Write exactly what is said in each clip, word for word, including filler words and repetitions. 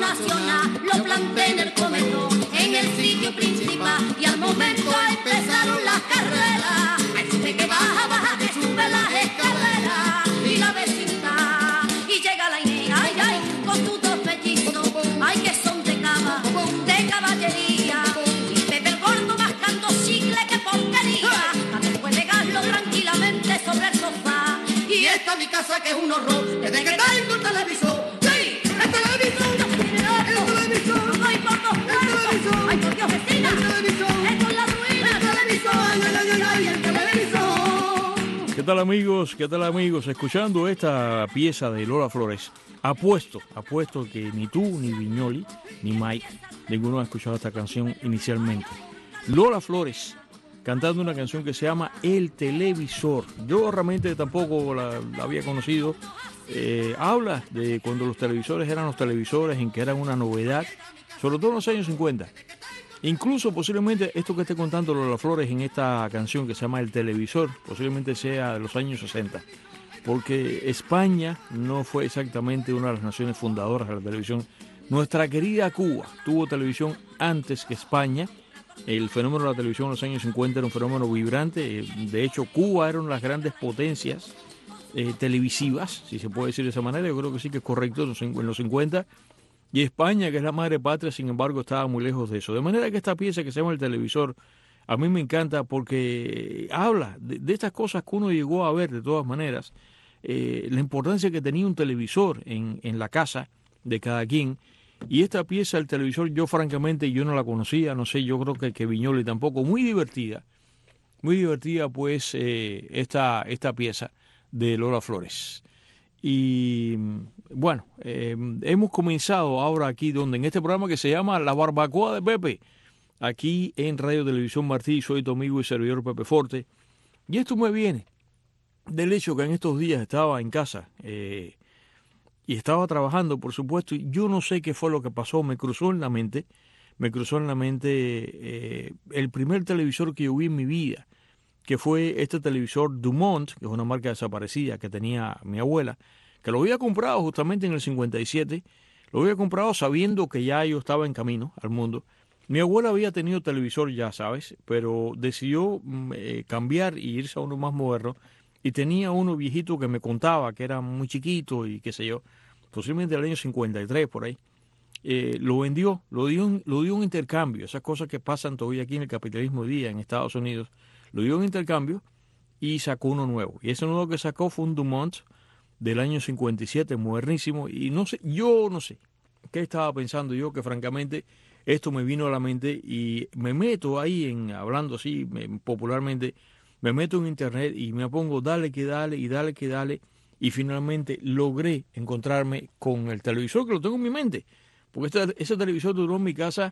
nacional, lo planté en el comedor, en el sitio principal, y al momento empezaron las carreras, ay, sube que baja, baja que sube las escaleras, y la vecindad, y llega la Inés, ay, ay, con tus dos pellizos, ay, que son de cama, de caballería, y Pepe el Gordo mascando chicle, que porquería, a después legarlo tranquilamente sobre el sofá, y esta es mi casa que es un horror, desde que tengo el televisor, sí, el televisor, el televisor, ay, por dos muertos, ay, por Dios, vecina, esto es la ruina, el televisor, ay, ay, ay, ay, el televisor. ¿Qué tal, amigos? ¿Qué tal, amigos? Escuchando esta pieza de Lola Flores, apuesto, apuesto que ni tú, ni Viñoli, ni Mike, ninguno ha escuchado esta canción inicialmente. Lola Flores, cantando una canción que se llama El Televisor. Yo realmente tampoco la, la había conocido. Eh, habla de cuando los televisores eran los televisores, en que eran una novedad, sobre todo en los años cincuenta. Incluso posiblemente esto que esté contando Lola Flores en esta canción que se llama El Televisor, posiblemente sea de los años sesenta. Porque España no fue exactamente una de las naciones fundadoras de la televisión. Nuestra querida Cuba tuvo televisión antes que España. El fenómeno de la televisión en los años cincuenta era un fenómeno vibrante. De hecho, Cuba era una de las grandes potencias eh, televisivas, si se puede decir de esa manera. Yo creo que sí que es correcto en los cincuenta. Y España, que es la madre patria, sin embargo, estaba muy lejos de eso. De manera que esta pieza que se llama El Televisor, a mí me encanta porque habla de, de estas cosas que uno llegó a ver de todas maneras. Eh, la importancia que tenía un televisor en, en la casa de cada quien. Y esta pieza, El Televisor, yo francamente yo no la conocía, no sé, yo creo que, que Viñoli tampoco. Muy divertida, muy divertida pues eh, esta, esta pieza de Lola Flores. Y bueno, eh, hemos comenzado ahora aquí donde en este programa que se llama La Barbacoa de Pepe, aquí en Radio Televisión Martí. Soy tu amigo y servidor Pepe Forte. Y esto me viene del hecho que en estos días estaba en casa eh, y estaba trabajando, por supuesto, y yo no sé qué fue lo que pasó, me cruzó en la mente, me cruzó en la mente eh, el primer televisor que yo vi en mi vida, que fue este televisor Dumont, que es una marca desaparecida que tenía mi abuela, que lo había comprado justamente en el cincuenta y siete, lo había comprado sabiendo que ya yo estaba en camino al mundo. Mi abuela había tenido televisor, ya sabes, pero decidió eh, cambiar y irse a uno más moderno, y tenía uno viejito que me contaba que era muy chiquito y qué sé yo, posiblemente del año cincuenta y tres por ahí. Eh, lo vendió, lo dio, en, lo dio en intercambio, esas cosas que pasan todavía aquí en el capitalismo hoy día en Estados Unidos. Lo dio en intercambio y sacó uno nuevo. Y ese nuevo que sacó fue un Dumont del año cincuenta y siete, modernísimo. Y no sé, yo no sé qué estaba pensando yo, que francamente esto me vino a la mente y me meto ahí, en hablando así me, popularmente, me meto en internet y me pongo dale que dale y dale que dale. Y finalmente logré encontrarme con el televisor que lo tengo en mi mente. Porque este, ese televisor duró en mi casa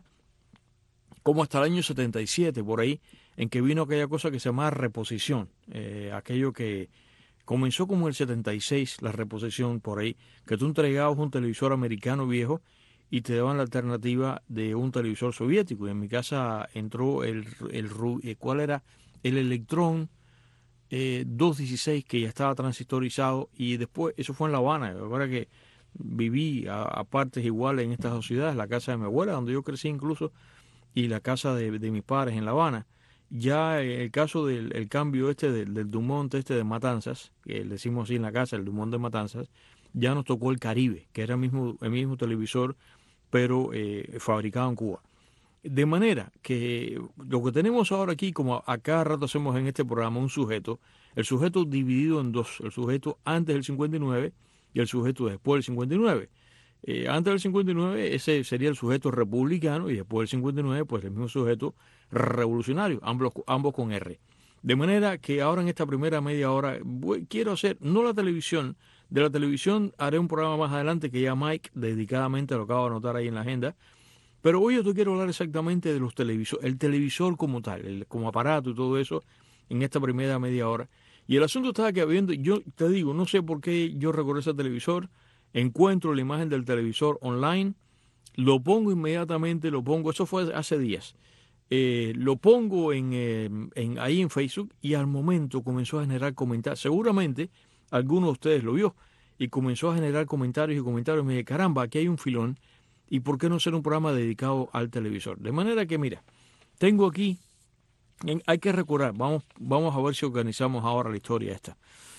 como hasta el año setenta y siete, por ahí, en que vino aquella cosa que se llama reposición. Eh, aquello que comenzó como el setenta y seis, la reposición por ahí, que tú entregabas un televisor americano viejo y te daban la alternativa de un televisor soviético. Y en mi casa entró el, el, el ¿cuál era? El Electron eh, doscientos dieciséis, que ya estaba transistorizado, y después, eso fue en La Habana. Ahora que viví a, a partes iguales en estas dos ciudades, la casa de mi abuela, donde yo crecí incluso, y la casa de, de mis padres en La Habana. Ya el caso del el cambio este del, del Dumont este de Matanzas, que le decimos así en la casa, el Dumont de Matanzas, ya nos tocó el Caribe, que era el mismo, el mismo televisor, pero eh, fabricado en Cuba. De manera que lo que tenemos ahora aquí, como a cada rato hacemos en este programa, un sujeto, el sujeto dividido en dos, el sujeto antes del cincuenta y nueve y el sujeto después del cincuenta y nueve. Eh, antes del cincuenta y nueve ese sería el sujeto republicano y después del cincuenta y nueve pues el mismo sujeto revolucionario, ambos, ambos con R. De manera que ahora en esta primera media hora voy, quiero hacer, no la televisión, de la televisión haré un programa más adelante que ya Mike dedicadamente lo acabo de anotar ahí en la agenda, pero hoy yo te quiero hablar exactamente de los televisores, el televisor como tal, el, como aparato y todo eso en esta primera media hora. Y el asunto estaba que habiendo, yo te digo, no sé por qué yo recorrí ese televisor, encuentro la imagen del televisor online, lo pongo inmediatamente, lo pongo, eso fue hace días, eh, lo pongo en, eh, en, ahí en Facebook y al momento comenzó a generar comentarios. Seguramente alguno de ustedes lo vio y comenzó a generar comentarios y comentarios. Me dije, caramba, aquí hay un filón ¿Y por qué no hacer un programa dedicado al televisor? De manera que, mira, tengo aquí, en, hay que recordar, vamos, vamos a ver si organizamos ahora la historia esta.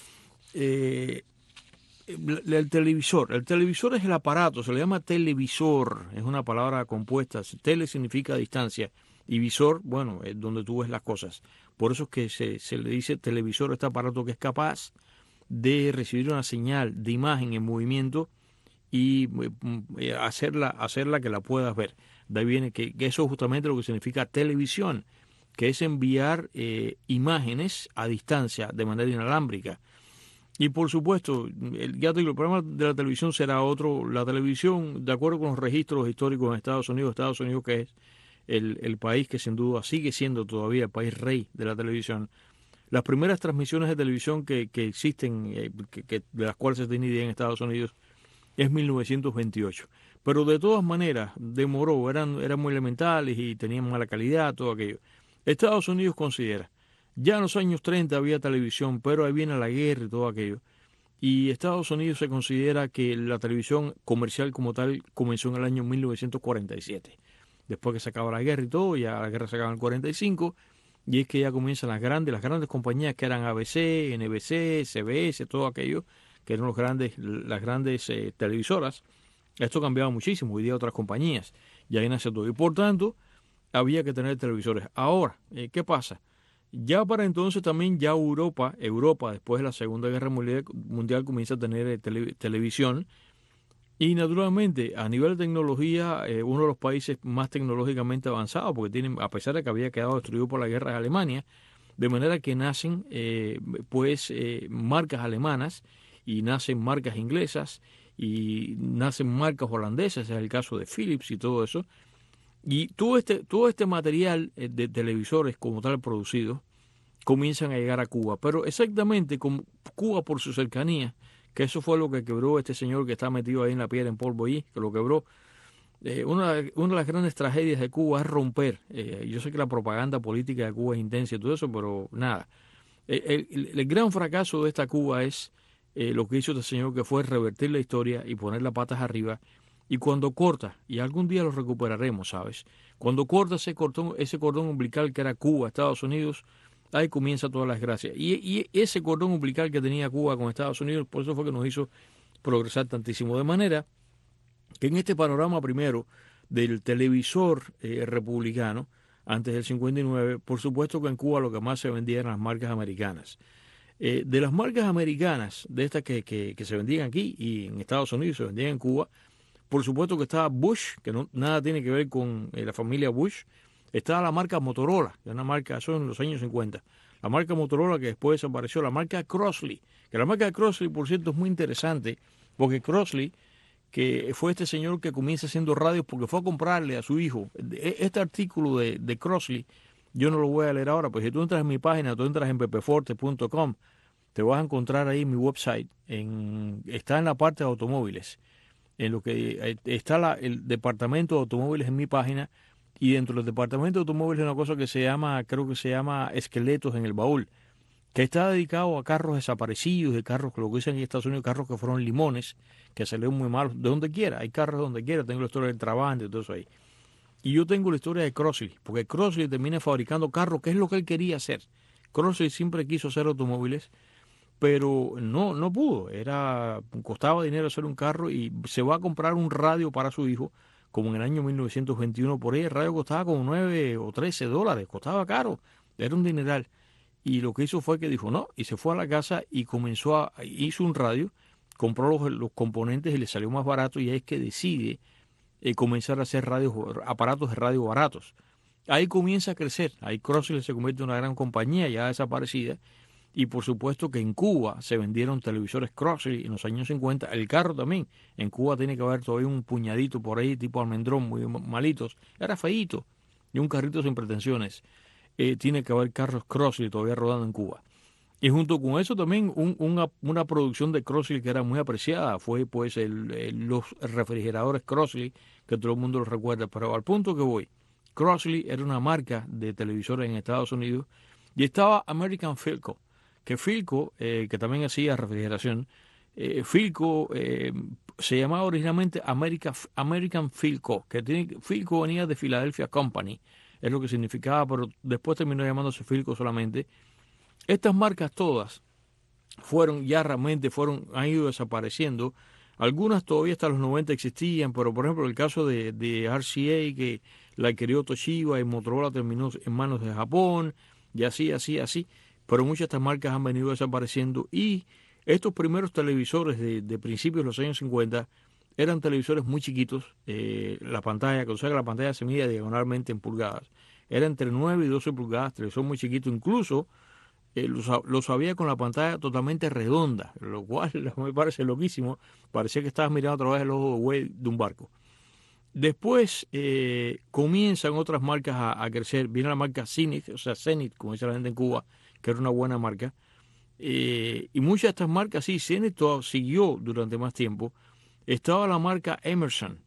Eh, el televisor, el televisor es el aparato, se le llama televisor, es una palabra compuesta, tele significa distancia, y visor, bueno, es donde tú ves las cosas. Por eso es que se, se le dice televisor a este aparato que es capaz de recibir una señal de imagen en movimiento y eh, hacerla, hacerla que la puedas ver. De ahí viene que, que eso es justamente lo que significa televisión, que es enviar eh, imágenes a distancia de manera inalámbrica. Y por supuesto, el, ya te digo, el problema de la televisión será otro. La televisión, de acuerdo con los registros históricos en Estados Unidos, Estados Unidos que es el, el país que sin duda sigue siendo todavía el país rey de la televisión, las primeras transmisiones de televisión que, que existen, eh, que, que, de las cuales se tiene idea en Estados Unidos, es mil novecientos veintiocho. Pero de todas maneras, demoró, eran, eran muy elementales y tenían mala calidad, todo aquello. Estados Unidos considera, ya en los años treinta había televisión, pero ahí viene la guerra y todo aquello. Y Estados Unidos se considera que la televisión comercial como tal comenzó en el año mil novecientos cuarenta y siete. Después que se acaba la guerra y todo, ya la guerra se acaba en el cuarenta y cinco, y es que ya comienzan las grandes, las grandes compañías que eran A B C, N B C, C B S, todo aquello, que eran los grandes, las grandes eh, televisoras. Esto cambiaba muchísimo, hoy día otras compañías, y ahí nace todo. Y por tanto, había que tener televisores. Ahora, eh, ¿qué pasa? Ya para entonces también ya Europa, Europa después de la Segunda Guerra Mundial, mundial comienza a tener eh, tele, televisión. Y naturalmente, a nivel de tecnología, eh, uno de los países más tecnológicamente avanzados, porque tienen, a pesar de que había quedado destruido por la guerra de Alemania, de manera que nacen eh, pues eh, marcas alemanas y nacen marcas inglesas y nacen marcas holandesas, es el caso de Philips y todo eso. Y todo este, todo este material de televisores como tal producido comienzan a llegar a Cuba. Pero exactamente como Cuba por su cercanía, que eso fue lo que quebró este señor que está metido ahí en la piedra en polvo allí, que lo quebró. Eh, una, una de las grandes tragedias de Cuba es romper. Eh, yo sé que la propaganda política de Cuba es intensa y todo eso, pero nada. El, el, el gran fracaso de esta Cuba es eh, lo que hizo este señor, que fue revertir la historia y poner las patas arriba. Y cuando corta, y algún día lo recuperaremos, ¿sabes? Cuando corta ese cordón, ese cordón umbilical que era Cuba, Estados Unidos, ahí comienza todas las gracias. Y, y ese cordón umbilical que tenía Cuba con Estados Unidos, por eso fue que nos hizo progresar tantísimo. De manera que en este panorama primero del televisor eh, republicano, antes del cincuenta y nueve, por supuesto que en Cuba lo que más se vendía eran las marcas americanas. Eh, de las marcas americanas, de estas que, que, que se vendían aquí y en Estados Unidos, se vendían en Cuba, por supuesto que estaba Bush, que no, nada tiene que ver con eh, la familia Bush. Estaba la marca Motorola, que es una marca, eso en los años cincuenta. La marca Motorola que después desapareció, la marca Crossley. Que la marca Crossley, por cierto, es muy interesante, porque Crossley, que fue este señor que comienza haciendo radios porque fue a comprarle a su hijo. Este artículo de, de Crossley, yo no lo voy a leer ahora, pues si tú entras en mi página, tú entras en pepeforte punto com, te vas a encontrar ahí mi website, en, está en la parte de automóviles. En lo que está la, el departamento de automóviles en mi página, y dentro del departamento de automóviles hay una cosa que se llama, creo que se llama esqueletos en el baúl, que está dedicado a carros desaparecidos, de carros que lo que dicen en Estados Unidos, carros que fueron limones, que salieron muy malos, de donde quiera, hay carros de donde quiera, tengo la historia del Trabant y todo eso ahí. Y yo tengo la historia de Crossley, porque Crossley termina fabricando carros, que es lo que él quería hacer. Crossley siempre quiso hacer automóviles, pero no, no pudo, era, costaba dinero hacer un carro y se va a comprar un radio para su hijo, como en el año mil novecientos veintiuno, por ahí el radio costaba como nueve o trece dólares, costaba caro, era un dineral. Y lo que hizo fue que dijo no, y se fue a la casa y comenzó a, hizo un radio, compró los, los componentes y le salió más barato, y ahí es que decide eh, comenzar a hacer radios, aparatos de radio baratos. Ahí comienza a crecer, ahí Crossley se convierte en una gran compañía ya desaparecida. Y por supuesto que en Cuba se vendieron televisores Crossley en los años cincuenta. El carro también. En Cuba tiene que haber todavía un puñadito por ahí, tipo almendrón, muy malitos. Era feíto. Y un carrito sin pretensiones. Eh, tiene que haber carros Crossley todavía rodando en Cuba. Y junto con eso también un, una, una producción de Crossley que era muy apreciada. Fue pues el, el, los refrigeradores Crossley, que todo el mundo los recuerda. Pero al punto que voy, Crossley era una marca de televisores en Estados Unidos. Y estaba American Philco, que Philco, eh, que también hacía refrigeración, Eh, Philco eh, se llamaba originalmente America, American Philco, que tiene, Philco venía de Philadelphia Company, es lo que significaba, pero después terminó llamándose Philco solamente. Estas marcas todas fueron ya realmente, fueron, han ido desapareciendo. Algunas todavía hasta los noventa existían, pero por ejemplo el caso de, de R C A, que la adquirió Toshiba y Motorola terminó en manos de Japón, y así, así, así. Pero muchas de estas marcas han venido desapareciendo y estos primeros televisores de, de principios de los años cincuenta eran televisores muy chiquitos. Eh, la pantalla, o sea que la pantalla se medía diagonalmente en pulgadas. Era entre nueve y doce pulgadas, televisor muy chiquito, incluso eh, los, los había con la pantalla totalmente redonda, lo cual me parece loquísimo. Parecía que estabas mirando a través del ojo de un barco. Después eh, comienzan otras marcas a, a crecer. Viene la marca Zenith, o sea, Zenith, como dice la gente en Cuba, que era una buena marca. Eh, y muchas de estas marcas, sí, Zenith siguió durante más tiempo. Estaba la marca Emerson,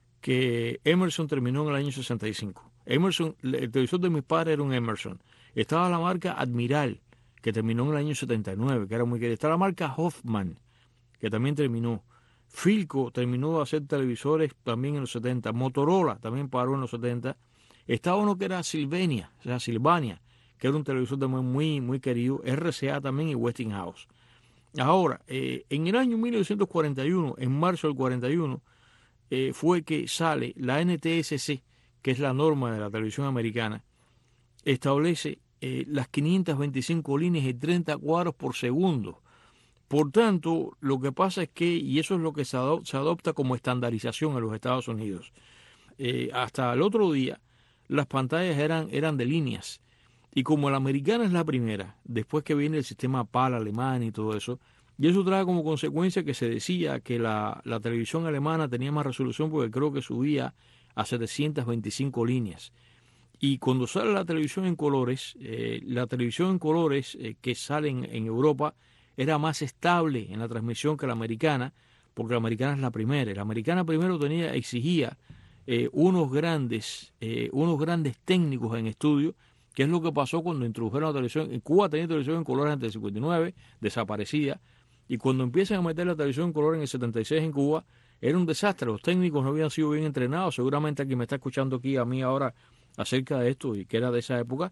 que Emerson terminó en el año sesenta y cinco. Emerson, el televisor de mis padres era un Emerson. Estaba la marca Admiral, que terminó en el año setenta y nueve, que era muy querida. Estaba la marca Hoffman, que también terminó. Philco terminó de hacer televisores también en los setenta. Motorola también paró en los setenta. Estaba uno que era Sylvania, o sea, Sylvania, que era un televisor también muy, muy querido. R C A también y Westinghouse. Ahora, eh, en el año mil novecientos cuarenta y uno, en marzo del cuarenta y uno, eh, fue que sale la N T S C, que es la norma de la televisión americana, establece eh, las quinientas veinticinco líneas y treinta cuadros por segundo. Por tanto, lo que pasa es que, y eso es lo que se, adop se adopta como estandarización en los Estados Unidos, eh, hasta el otro día las pantallas eran, eran de líneas. Y como la americana es la primera, después que viene el sistema PAL alemán y todo eso, y eso trae como consecuencia que se decía que la, la televisión alemana tenía más resolución porque creo que subía a setecientas veinticinco líneas. Y cuando sale la televisión en colores, eh, la televisión en colores eh, que sale en, en Europa era más estable en la transmisión que la americana, porque la americana es la primera. La americana primero tenía, exigía eh, unos grandes, eh, unos grandes técnicos en estudio, que es lo que pasó cuando introdujeron la televisión. En Cuba tenía televisión en colores antes del cincuenta y nueve, desaparecía, y cuando empiezan a meter la televisión en color en el setenta y seis en Cuba, era un desastre. Los técnicos no habían sido bien entrenados. Seguramente alguien me está escuchando aquí a mí ahora acerca de esto y que era de esa época.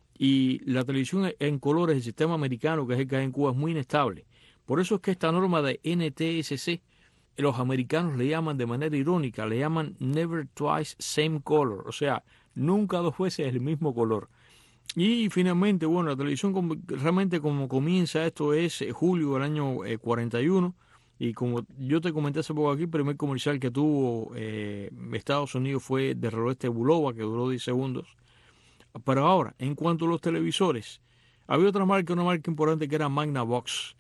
Y la televisión en colores, el sistema americano, que es el que hay en Cuba, es muy inestable. Por eso es que esta norma de N T S C, los americanos le llaman de manera irónica, le llaman never twice same color, o sea, nunca dos veces el mismo color. Y finalmente, bueno, la televisión realmente como comienza esto es julio del año eh, cuarenta y uno, y como yo te comenté hace poco aquí, el primer comercial que tuvo eh, Estados Unidos fue de reloj de Bulova, que duró diez segundos. Pero ahora, en cuanto a los televisores, había otra marca, una marca importante que era Magnavox.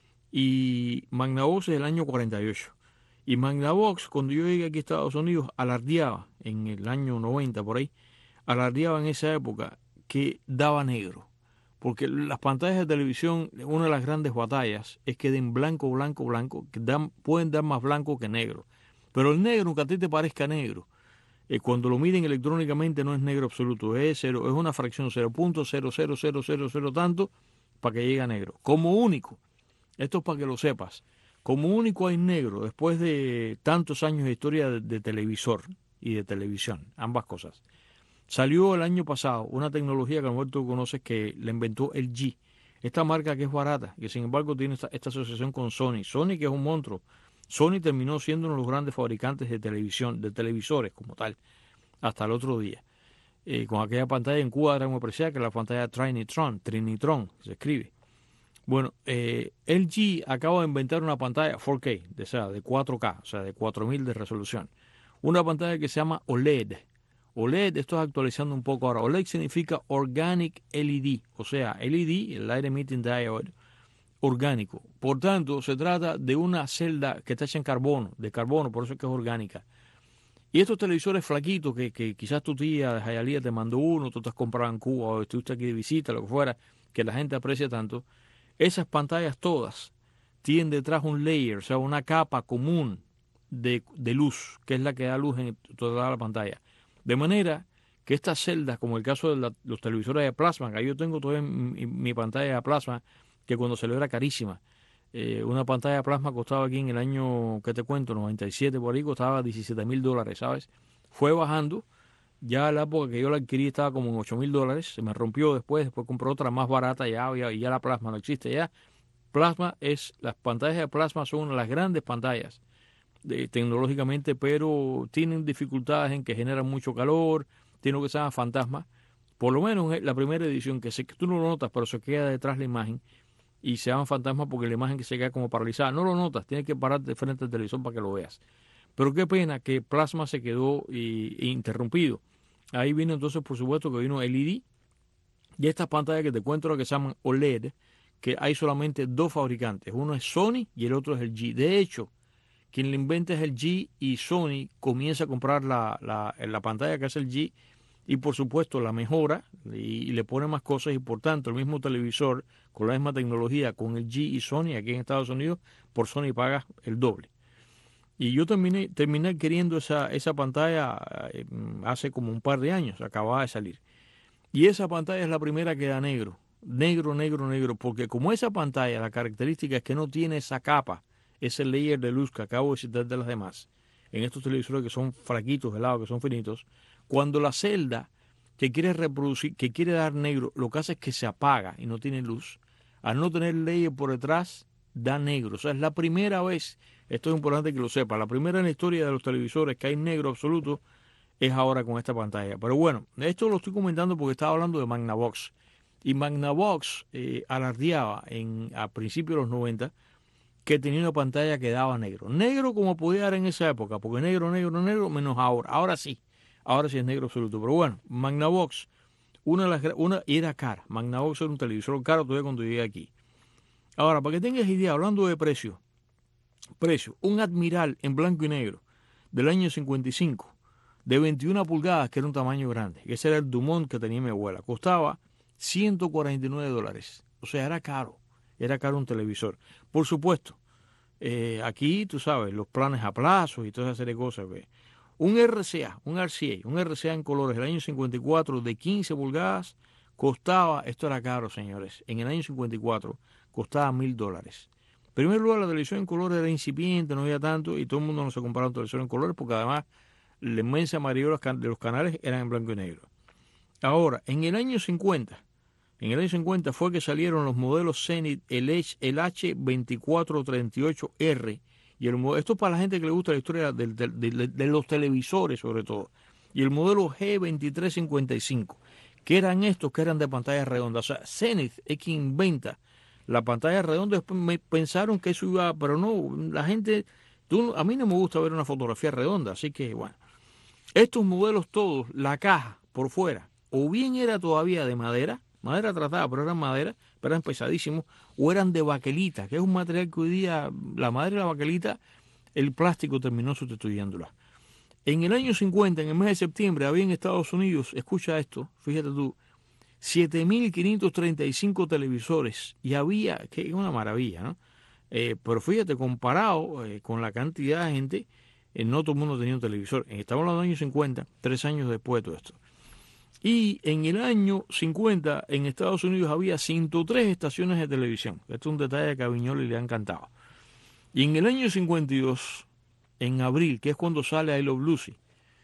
Y Magnavox es del año cuarenta y ocho. Y Magnavox, cuando yo llegué aquí a Estados Unidos, alardeaba, en el año noventa por ahí, alardeaba en esa época que daba negro. Porque las pantallas de televisión, una de las grandes batallas es que den blanco, blanco, blanco, que dan, pueden dar más blanco que negro. Pero el negro, aunque a ti te parezca negro, Eh, cuando lo miden electrónicamente no es negro absoluto, es cero, es una fracción cero punto cero cero cero cero cero tanto para que llegue a negro. Como único, esto es para que lo sepas, como único hay negro después de tantos años de historia de, de televisor y de televisión, ambas cosas. Salió el año pasado una tecnología que a lo mejor tú conoces que la inventó L G, esta marca que es barata, que sin embargo tiene esta, esta asociación con Sony. Sony, que es un monstruo. Sony terminó siendo uno de los grandes fabricantes de televisión, de televisores como tal, hasta el otro día. Eh, con aquella pantalla en Cuba era muy apreciada, que la pantalla Trinitron, Trinitron, se escribe. Bueno, eh, L G acaba de inventar una pantalla cuatro K, de, o sea, de cuatro K, o sea, de cuatro mil de resolución. Una pantalla que se llama O L E D. O L E D, esto es actualizando un poco ahora. O L E D significa Organic L E D, o sea, L E D, el Light Emitting Diode, orgánico. Por tanto, se trata de una celda que está hecha en carbono, de carbono, por eso es que es orgánica. Y estos televisores flaquitos que, que quizás tu tía de Hialeah te mandó uno, tú te has comprado en Cuba o estuviste aquí de visita, lo que fuera, que la gente aprecia tanto, esas pantallas todas tienen detrás un layer, o sea, una capa común de, de luz, que es la que da luz en toda la pantalla. De manera que estas celdas, como el caso de la, los televisores de plasma, que yo tengo todavía mi, mi pantalla de plasma, que cuando salió era carísima, Eh, una pantalla plasma costaba aquí en el año, ¿qué te cuento? noventa y siete por ahí, costaba diecisiete mil dólares, ¿sabes? Fue bajando. Ya a la época que yo la adquirí estaba como en ocho mil dólares. Se me rompió después, después compré otra más barata ya, ya, y ya la plasma no existe ya. Plasma es, las pantallas de plasma son las grandes pantallas de, tecnológicamente, pero tienen dificultades en que generan mucho calor, tiene lo que se llama fantasma. Por lo menos en la primera edición, que sé que tú no lo notas, pero se queda detrás la imagen y se llama fantasma porque la imagen que se queda como paralizada. No lo notas, tienes que parar de frente al televisor para que lo veas. Pero qué pena que plasma se quedó y, y interrumpido. Ahí vino entonces, por supuesto, que vino L E D y estas pantallas que te cuento lo que se llaman O L E D, que hay solamente dos fabricantes. Uno es Sony y el otro es el G. De hecho, quien le inventa es el G y Sony comienza a comprar la, la, la pantalla que es el G y por supuesto la mejora y, y le pone más cosas y por tanto el mismo televisor con la misma tecnología con el G y Sony aquí en Estados Unidos, por Sony paga el doble. Y yo terminé, terminé adquiriendo esa, esa pantalla eh, hace como un par de años, acababa de salir. Y esa pantalla es la primera que da negro, negro, negro, negro, porque como esa pantalla, la característica es que no tiene esa capa, ese layer de luz que acabo de citar de las demás, en estos televisores que son fraquitos, helados, que son finitos, cuando la celda que quiere reproducir, que quiere dar negro, lo que hace es que se apaga y no tiene luz. Al no tener layer por detrás, da negro. O sea, es la primera vez, esto es importante que lo sepa, la primera en la historia de los televisores que hay negro absoluto es ahora con esta pantalla. Pero bueno, esto lo estoy comentando porque estaba hablando de Magnavox. Y Magnavox eh, alardeaba en, a principios de los noventa que tenía una pantalla que daba negro. Negro como podía dar en esa época, porque negro, negro, negro, menos ahora. Ahora sí, ahora sí es negro absoluto. Pero bueno, Magnavox, una de las, una era cara. Magnavox era un televisor caro todavía cuando llegué aquí. Ahora, para que tengas idea, hablando de precio, precio, un Admiral en blanco y negro del año cincuenta y cinco, de veintiuna pulgadas, que era un tamaño grande, que ese era el Dumont que tenía mi abuela, costaba ciento cuarenta y nueve dólares. O sea, era caro, era caro un televisor. Por supuesto, eh, aquí, tú sabes, los planes a plazo y toda esa serie de cosas. ¿Ve? Un R C A, un R C A, un R C A en colores del año cincuenta y cuatro de quince pulgadas, costaba, esto era caro, señores, en el año cincuenta y cuatro costaba mil dólares. En primer lugar, la televisión en colores era incipiente, no había tanto, y todo el mundo no se compraba un televisor en colores, porque además la inmensa mayoría de los canales eran en blanco y negro. Ahora, en el año cincuenta, en el año cincuenta fue que salieron los modelos Zenith, el, el H veinticuatro treinta y ocho R, y el, esto es para la gente que le gusta la historia de, de, de, de los televisores sobre todo, y el modelo G veintitrés cincuenta y cinco, que eran estos que eran de pantalla redonda. O sea, Zenith es quien inventa la pantalla redonda. Después me pensaron que eso iba, pero no, la gente, tú, a mí no me gusta ver una fotografía redonda, así que bueno. Estos modelos todos, la caja por fuera, o bien era todavía de madera, madera tratada, pero eran madera, pero eran pesadísimos, o eran de baquelita, que es un material que hoy día, la madera y la baquelita, el plástico terminó sustituyéndola. En el año cincuenta, en el mes de septiembre, había en Estados Unidos, escucha esto, fíjate tú, siete mil quinientos treinta y cinco televisores, y había, que es una maravilla, ¿no? Eh, pero fíjate, comparado eh, con la cantidad de gente, eh, no todo el mundo tenía un televisor. Estamos hablando de los años cincuenta, tres años después de todo esto. Y en el año cincuenta, en Estados Unidos había ciento tres estaciones de televisión. Esto es un detalle que a Viñoly le ha encantado. Y en el año cincuenta y dos, en abril, que es cuando sale I Love Lucy,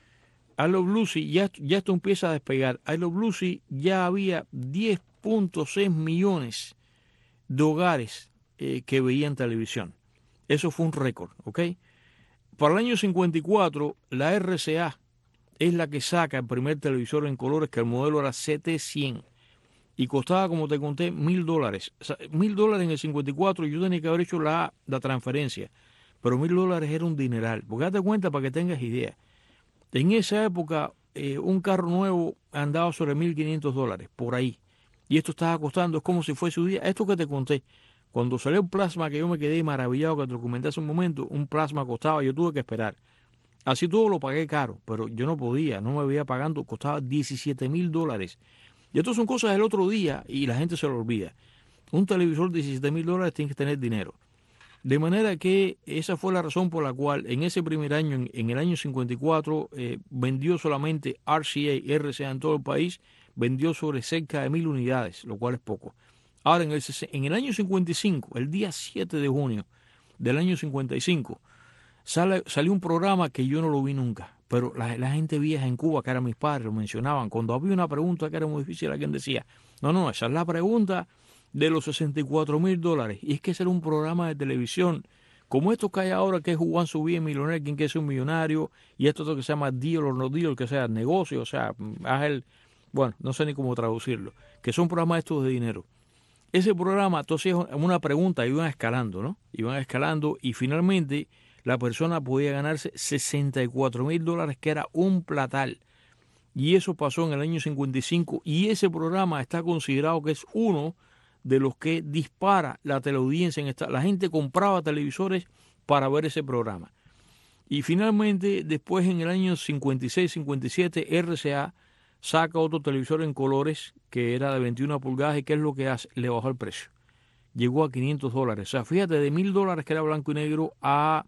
I Love Lucy, ya, ya esto empieza a despegar. I Love Lucy ya había diez punto seis millones de hogares eh, que veían televisión. Eso fue un récord, ¿ok? Para el año cincuenta y cuatro, la R C A es la que saca el primer televisor en colores, que el modelo era C T cien. Y costaba, como te conté, mil dólares. O sea, mil dólares en el cincuenta y cuatro, yo tenía que haber hecho la, la transferencia. Pero mil dólares era un dineral. Porque date cuenta para que tengas idea. En esa época, eh, un carro nuevo andaba sobre mil quinientos dólares, por ahí. Y esto estaba costando, es como si fuese un día. Esto que te conté, cuando salió el plasma, que yo me quedé maravillado, que te lo comenté hace un momento, un plasma costaba, yo tuve que esperar. Así todo lo pagué caro, pero yo no podía, no me veía pagando, costaba diecisiete mil dólares. Y esto son cosas del otro día y la gente se lo olvida. Un televisor de diecisiete mil dólares tiene que tener dinero. De manera que esa fue la razón por la cual en ese primer año, en, en el año cincuenta y cuatro, eh, vendió solamente R C A, R C A en todo el país, vendió sobre cerca de mil unidades, lo cual es poco. Ahora, en el, en el año cincuenta y cinco, el día siete de junio del año cincuenta y cinco, sale, salió un programa que yo no lo vi nunca, pero la, la gente vieja en Cuba, que eran mis padres, lo mencionaban. Cuando había una pregunta que era muy difícil, alguien decía, no, no, esa es la pregunta de los sesenta y cuatro mil dólares. Y es que ese era un programa de televisión, como estos que hay ahora, que es Juan Su Bien Millonario, quien quiere ser un millonario, y esto que se llama Deal or No Deal, que sea negocio, o sea, haz el, bueno, no sé ni cómo traducirlo, que son programas estos de dinero. Ese programa, entonces, es una pregunta, iban escalando, ¿no? Iban escalando y finalmente la persona podía ganarse sesenta y cuatro mil dólares, que era un platal. Y eso pasó en el año cincuenta y cinco, y ese programa está considerado que es uno de los que dispara la teleaudiencia en esta. La gente compraba televisores para ver ese programa. Y finalmente, después en el año cincuenta y seis, cincuenta y siete, R C A saca otro televisor en colores que era de veintiuna pulgadas, y ¿qué es lo que hace? Le bajó el precio. Llegó a quinientos dólares. O sea, fíjate, de mil dólares que era blanco y negro a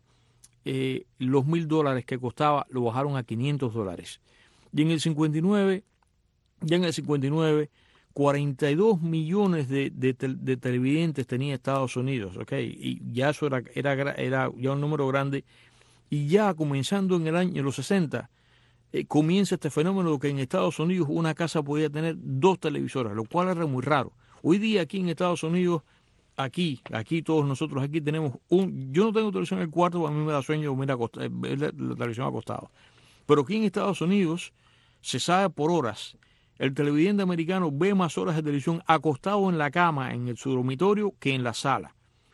eh, los mil dólares que costaba, lo bajaron a quinientos dólares. Y en el cincuenta y nueve, ya en el cincuenta y nueve, cuarenta y dos millones de, de, de televidentes tenía Estados Unidos, ¿ok? Y ya eso era, era, era ya un número grande. Y ya comenzando en el año, en los sesenta, eh, comienza este fenómeno de que en Estados Unidos una casa podía tener dos televisoras, lo cual era muy raro. Hoy día aquí en Estados Unidos, aquí, aquí todos nosotros aquí tenemos un, yo no tengo televisión en el cuarto, porque a mí me da sueño ver la, la televisión acostado. Pero aquí en Estados Unidos se sabe por horas. El televidente americano ve más horas de televisión acostado en la cama, en el, su dormitorio, que en la sala.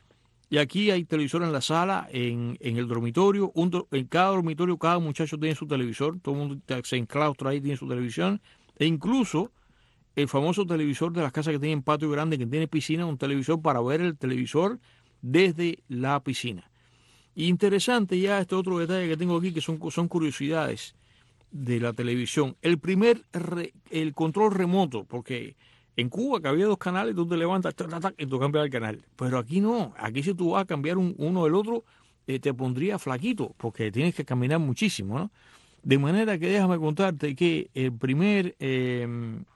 Y aquí hay televisor en la sala, en, en el dormitorio. Un, en cada dormitorio, cada muchacho tiene su televisor. Todo el mundo se enclaustra ahí, tiene su televisión. E incluso el famoso televisor de las casas que tienen patio grande, que tiene piscina, un televisor para ver el televisor desde la piscina. Y interesante ya este otro detalle que tengo aquí, que son, son curiosidades de la televisión. El primer, re, el control remoto, porque en Cuba, que había dos canales, tú te levantas tac, tac, tac, y tú cambias el canal. Pero aquí no, aquí si tú vas a cambiar un, uno del otro, eh, te pondría flaquito, porque tienes que caminar muchísimo, ¿no? De manera que déjame contarte que el primer, eh,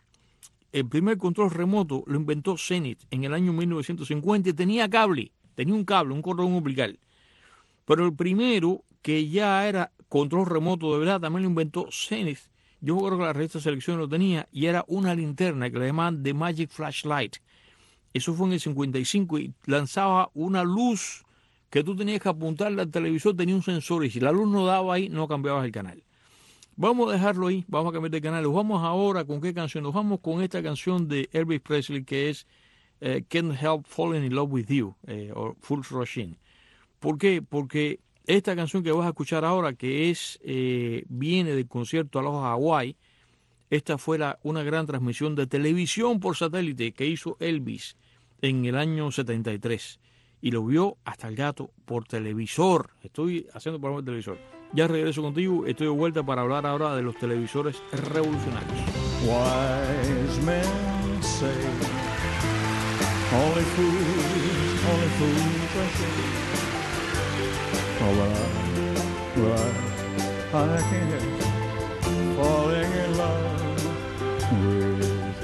el primer control remoto lo inventó Zenith en el año mil novecientos cincuenta y tenía cable, tenía un cable, un cordón umbilical. Pero el primero, que ya era control remoto de verdad, también lo inventó Zenith. Yo creo que la revista Selección lo tenía, y era una linterna que le llamaban The Magic Flashlight. Eso fue en el cincuenta y cinco y lanzaba una luz que tú tenías que apuntarle al televisor, tenía un sensor, y si la luz no daba ahí, no cambiabas el canal. Vamos a dejarlo ahí, vamos a cambiar de canal. Nos vamos ahora con qué canción. Nos vamos con esta canción de Elvis Presley, que es eh, Can't Help Falling in Love with You, eh, o Full Rush In. ¿Por qué? Porque esta canción que vas a escuchar ahora, que es eh, viene del concierto Aloha Hawaii, esta fue la, una gran transmisión de televisión por satélite que hizo Elvis en el año setenta y tres. Y lo vio hasta el gato por televisor. Estoy haciendo programa de televisor. Ya regreso contigo, estoy de vuelta para hablar ahora de los televisores revolucionarios. Wise men say, only fools, only fools rush in. Oh, but I, but I can't help falling in love with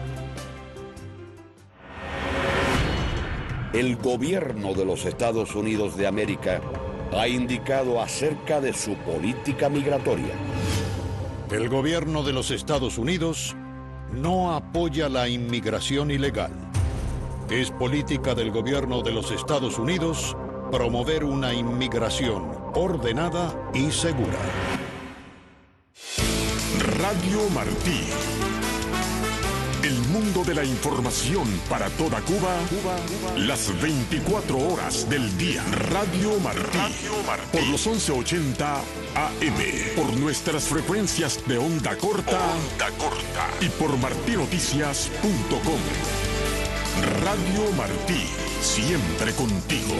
you. El gobierno de los Estados Unidos de América ha indicado acerca de su política migratoria. El gobierno de los Estados Unidos no apoya la inmigración ilegal. Es política del gobierno de los Estados Unidos promover una inmigración ordenada y segura. Radio Martí. El mundo de la información para toda Cuba, Cuba, Cuba. Las veinticuatro horas del día. Radio Martí. Radio Martí. Por los once ochenta A M. Por nuestras frecuencias de onda corta. Onda corta. Y por martinoticias punto com. Radio Martí. Siempre contigo.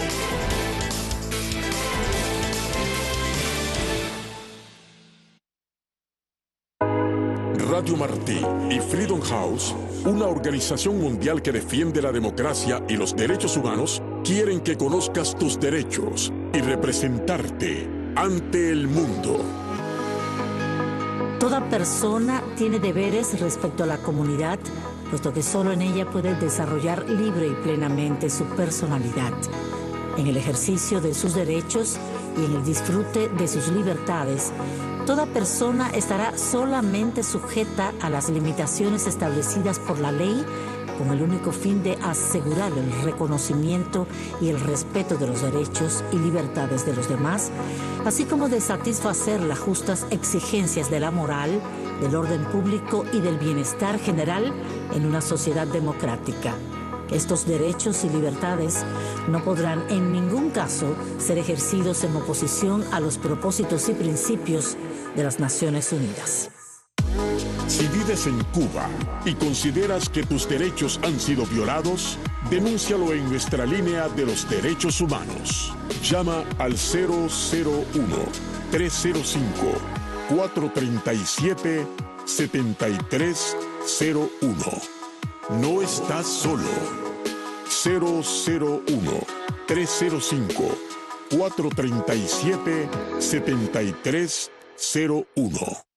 Radio Martí y Freedom House, una organización mundial que defiende la democracia y los derechos humanos, quieren que conozcas tus derechos y representarte ante el mundo. Toda persona tiene deberes respecto a la comunidad, puesto que solo en ella puede desarrollar libre y plenamente su personalidad. En el ejercicio de sus derechos y en el disfrute de sus libertades, toda persona estará solamente sujeta a las limitaciones establecidas por la ley, con el único fin de asegurar el reconocimiento y el respeto de los derechos y libertades de los demás, así como de satisfacer las justas exigencias de la moral, del orden público y del bienestar general en una sociedad democrática. Estos derechos y libertades no podrán en ningún caso ser ejercidos en oposición a los propósitos y principios de las Naciones Unidas. Si vives en Cuba y consideras que tus derechos han sido violados, denúncialo en nuestra línea de los derechos humanos. Llama al cero cero uno, tres cero cinco, cuatro tres siete, siete tres cero uno. No estás solo. cero cero uno, tres cero cinco, cuatro tres siete, siete tres cero uno.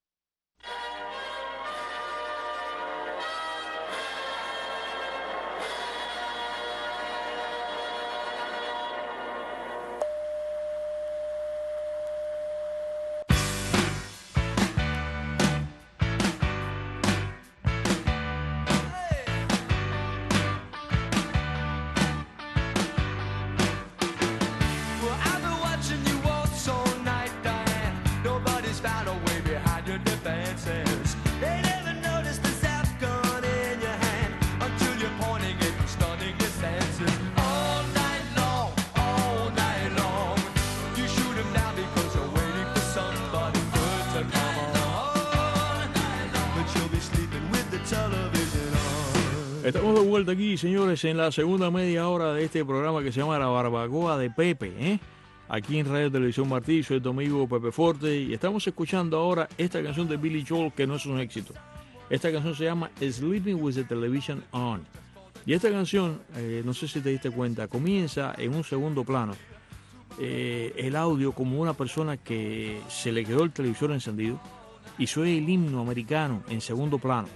Estamos de vuelta aquí, señores, en la segunda media hora de este programa que se llama La Barbacoa de Pepe, ¿eh? Aquí en Radio Televisión Martí. Soy tu amigo Pepe Forte y estamos escuchando ahora esta canción de Billy Joel, que no es un éxito. Esta canción se llama Sleeping with the Television On. Y esta canción, eh, no sé si te diste cuenta, comienza en un segundo plano. Eh, el audio como una persona que se le quedó el televisor encendido y suena el himno americano en segundo plano.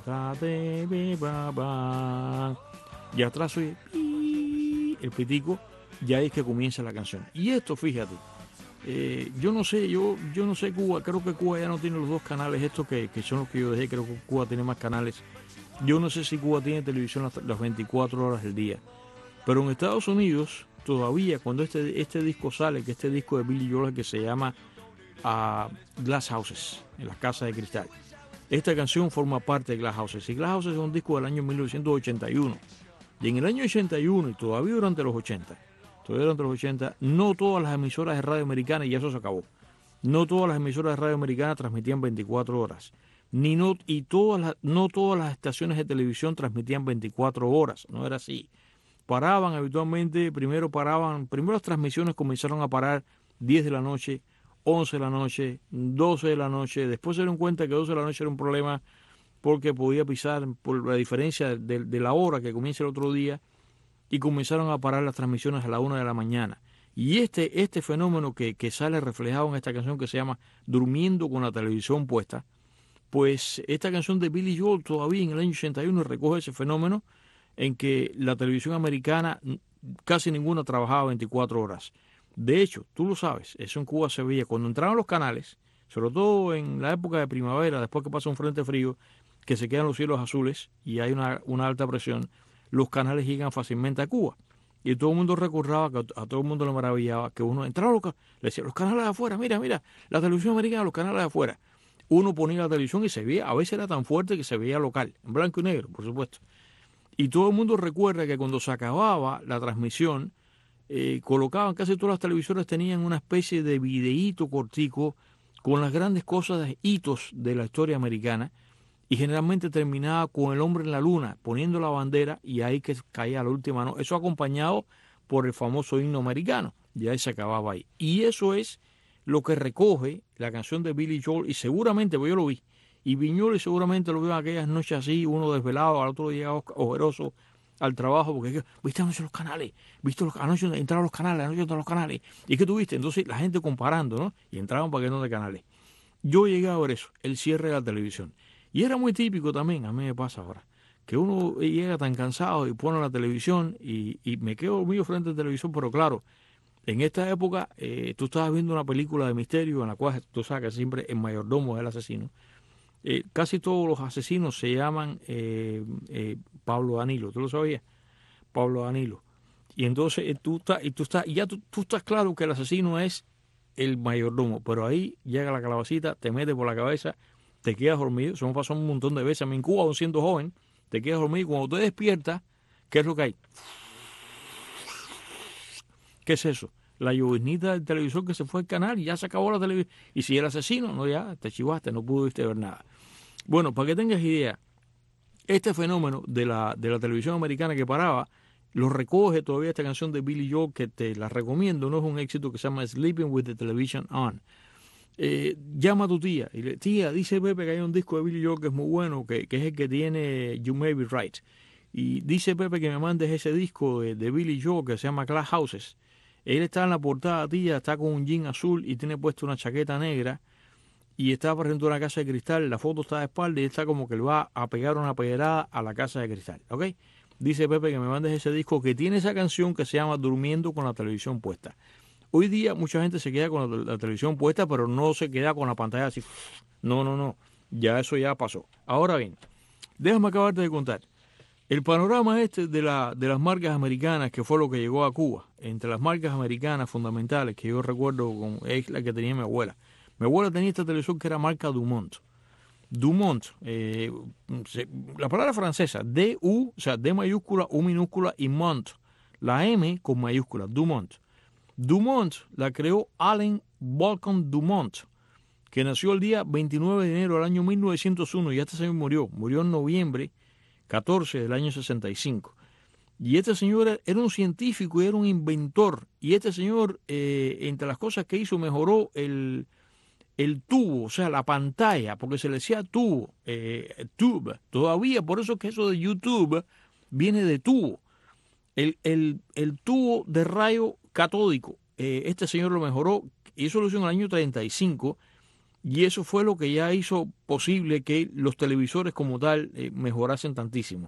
Y atrás soy el pitico, ya es que comienza la canción. Y esto, fíjate, eh, yo no sé, yo, yo no sé Cuba, creo que Cuba ya no tiene los dos canales estos que, que son los que yo dejé, creo que Cuba tiene más canales. Yo no sé si Cuba tiene televisión las, las veinticuatro horas del día, pero en Estados Unidos todavía cuando este, este disco sale, que este disco de Billy Joel que se llama a Glass Houses, en las casas de cristal. Esta canción forma parte de Glass Houses. Y Glass Houses es un disco del año mil novecientos ochenta y uno. Y en el año ochenta y uno, y todavía durante los ochenta, todavía durante los ochenta, no todas las emisoras de radio americanas, y eso se acabó, no todas las emisoras de radio americanas transmitían veinticuatro horas. Ni no, y todas las, no todas las estaciones de televisión transmitían veinticuatro horas. No era así. Paraban habitualmente, primero paraban, primero las transmisiones comenzaron a parar diez de la noche, once de la noche, doce de la noche. Después se dieron cuenta que doce de la noche era un problema porque podía pisar por la diferencia de, de la hora que comienza el otro día, y comenzaron a parar las transmisiones a la una de la mañana. Y este, este fenómeno que, que sale reflejado en esta canción que se llama Durmiendo con la televisión puesta, pues esta canción de Billy Joel todavía en el año ochenta y uno recoge ese fenómeno en que la televisión americana casi ninguna trabajaba veinticuatro horas. De hecho, tú lo sabes, eso en Cuba se veía cuando entraban los canales, sobre todo en la época de primavera, después que pasa un frente frío, que se quedan los cielos azules y hay una, una alta presión, los canales llegan fácilmente a Cuba. Y todo el mundo recordaba, que a todo el mundo le maravillaba, que uno entraba, los, le decía, los canales de afuera, mira, mira, la televisión americana, los canales de afuera. Uno ponía la televisión y se veía, a veces era tan fuerte que se veía local, en blanco y negro, por supuesto. Y todo el mundo recuerda que cuando se acababa la transmisión, eh, colocaban, casi todas las televisoras tenían una especie de videíto cortico con las grandes cosas, hitos de la historia americana, y generalmente terminaba con el hombre en la luna, poniendo la bandera, y ahí que caía la última, ¿no? Eso acompañado por el famoso himno americano, y ahí se acababa ahí. Y eso es lo que recoge la canción de Billy Joel, y seguramente, pues yo lo vi, y Viñoles seguramente lo vio en aquellas noches así, uno desvelado, al otro día ojeroso al trabajo, porque viste anoche los canales, viste los, anoche entraron los canales, anoche entraron los canales, y ¿qué tuviste? Entonces la gente comparando, ¿no? Y entraban paquetes de canales. Yo llegué a ver eso, el cierre de la televisión. Y era muy típico también, a mí me pasa ahora, que uno llega tan cansado y pone la televisión y, y me quedo dormido frente al televisor, pero claro, en esta época eh, tú estabas viendo una película de misterio en la cual tú sabes que siempre el mayordomo es el asesino. Eh, casi todos los asesinos se llaman eh, eh, Pablo Danilo, ¿tú lo sabías? Pablo Danilo. Y entonces eh, tú estás, y tú estás, y ya tú, tú estás claro que el asesino es el mayordomo, pero ahí llega la calabacita, te mete por la cabeza, te quedas dormido. Eso me pasó un montón de veces. A mí en Cuba, aún siendo joven, te quedas dormido y cuando te despiertas, ¿qué es lo que hay? ¿Qué es eso? La llovinita del televisor que se fue al canal y ya se acabó la televisión. Y si el asesino, no, ya te chivaste, no pudiste ver nada. Bueno, para que tengas idea, este fenómeno de la, de la televisión americana que paraba, lo recoge todavía esta canción de Billy Joel, que te la recomiendo, no es un éxito, que se llama Sleeping with the Television On. Eh, llama a tu tía y le, tía, dice Pepe que hay un disco de Billy Joel que es muy bueno, que, que es el que tiene You May Be Right. Y dice Pepe que me mandes ese disco de, de Billy Joel que se llama Glass Houses. Él está en la portada, tía, está con un jean azul y tiene puesto una chaqueta negra y está presentando una casa de cristal, la foto está de espalda y él está como que le va a pegar una pedrada a la casa de cristal, ¿ok? Dice Pepe que me mandes ese disco que tiene esa canción que se llama Durmiendo con la televisión puesta. Hoy día mucha gente se queda con la, la televisión puesta, pero no se queda con la pantalla así. No, no, no, ya eso ya pasó. Ahora bien, déjame acabarte de contar. El panorama este de, la, de las marcas americanas, que fue lo que llegó a Cuba, entre las marcas americanas fundamentales que yo recuerdo con, es la que tenía mi abuela. Mi abuela tenía esta televisión que era marca Dumont. Dumont, eh, se, la palabra francesa, D U, o sea, D mayúscula, U minúscula y Mont, la M con mayúscula, Dumont. Dumont la creó Allen Balcom Dumont, que nació el día veintinueve de enero del año mil novecientos uno y este señor murió, murió en noviembre catorce del año sesenta y cinco. Y este señor era un científico y era un inventor. Y este señor, eh, entre las cosas que hizo, mejoró el, el tubo, o sea, la pantalla, porque se le decía tubo, eh, tube. Todavía, por eso es que eso de YouTube viene de tubo. El, el, el tubo de rayo catódico, eh, este señor lo mejoró, hizo lo hizo en el año treinta y cinco. Y eso fue lo que ya hizo posible que los televisores como tal eh, mejorasen tantísimo.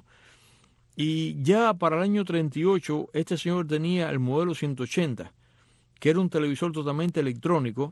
Y ya para el año treinta y ocho, este señor tenía el modelo ciento ochenta, que era un televisor totalmente electrónico.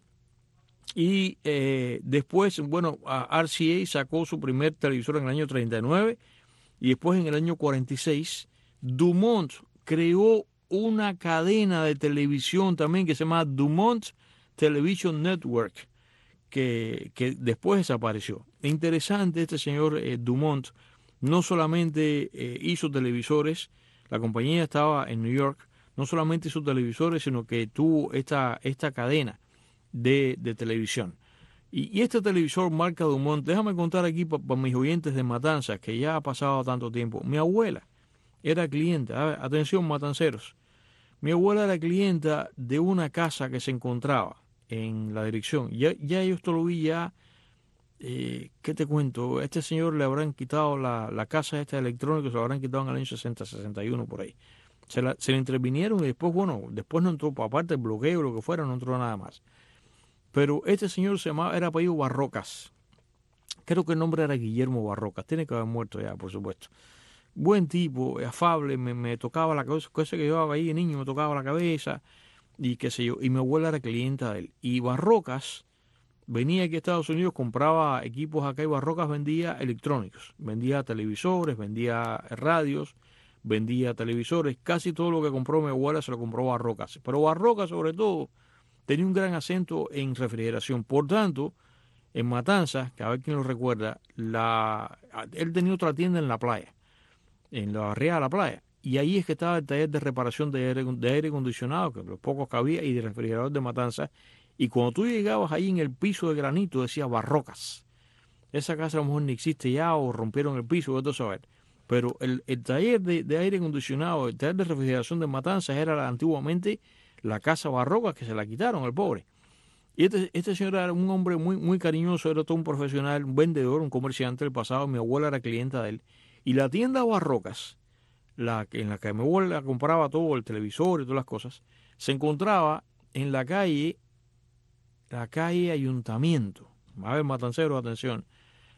Y eh, después, bueno, R C A sacó su primer televisor en el año treinta y nueve. Y después en el año cuarenta y seis, Dumont creó una cadena de televisión también que se llama Dumont Television Network, Que, que después desapareció. Interesante, este señor eh, Dumont no solamente eh, hizo televisores, la compañía estaba en New York, no solamente hizo televisores, sino que tuvo esta, esta cadena de, de televisión. Y, y este televisor marca Dumont, déjame contar aquí para pa mis oyentes de Matanzas, que ya ha pasado tanto tiempo. Mi abuela era clienta, atención matanceros, mi abuela era clienta de una casa que se encontraba en la dirección. Ya, ya yo esto lo vi ya, eh, ¿qué te cuento? A este señor le habrán quitado la, la casa esta electrónica, se la habrán quitado en el año sesenta, sesenta y uno por ahí. Se, la, se le intervinieron y después, bueno, después no entró, aparte del bloqueo o lo que fuera, no entró nada más. Pero este señor se llamaba, era apellido Barrocas. Creo que el nombre era Guillermo Barrocas. Tiene que haber muerto ya, por supuesto. Buen tipo, afable, me, me tocaba la cabeza, cosa que yo ahí de niño, me tocaba la cabeza. Y qué sé yo, y mi abuela era clienta de él. Y Barrocas venía aquí a Estados Unidos, compraba equipos acá y Barrocas vendía electrónicos, vendía televisores, vendía radios, vendía televisores, casi todo lo que compró mi abuela se lo compró Barrocas. Pero Barrocas sobre todo tenía un gran acento en refrigeración. Por tanto, en Matanzas, que a ver quién lo recuerda, la, él tenía otra tienda en la playa, en la barriada de la playa. Y ahí es que estaba el taller de reparación de aire, de aire acondicionado, que los pocos que había, y de refrigerador de Matanzas. Y cuando tú llegabas ahí en el piso de granito, decía Barrocas. Esa casa a lo mejor ni existe ya o rompieron el piso, vete a saber. Pero el, el taller de, de aire acondicionado, el taller de refrigeración de Matanzas era antiguamente la casa Barrocas, que se la quitaron al pobre. Y este, este señor era un hombre muy, muy cariñoso, era todo un profesional, un vendedor, un comerciante del pasado. Mi abuela era clienta de él. Y la tienda Barrocas, la, en la que mi abuela compraba todo, el televisor y todas las cosas, se encontraba en la calle, la calle Ayuntamiento. A ver, matancero, atención.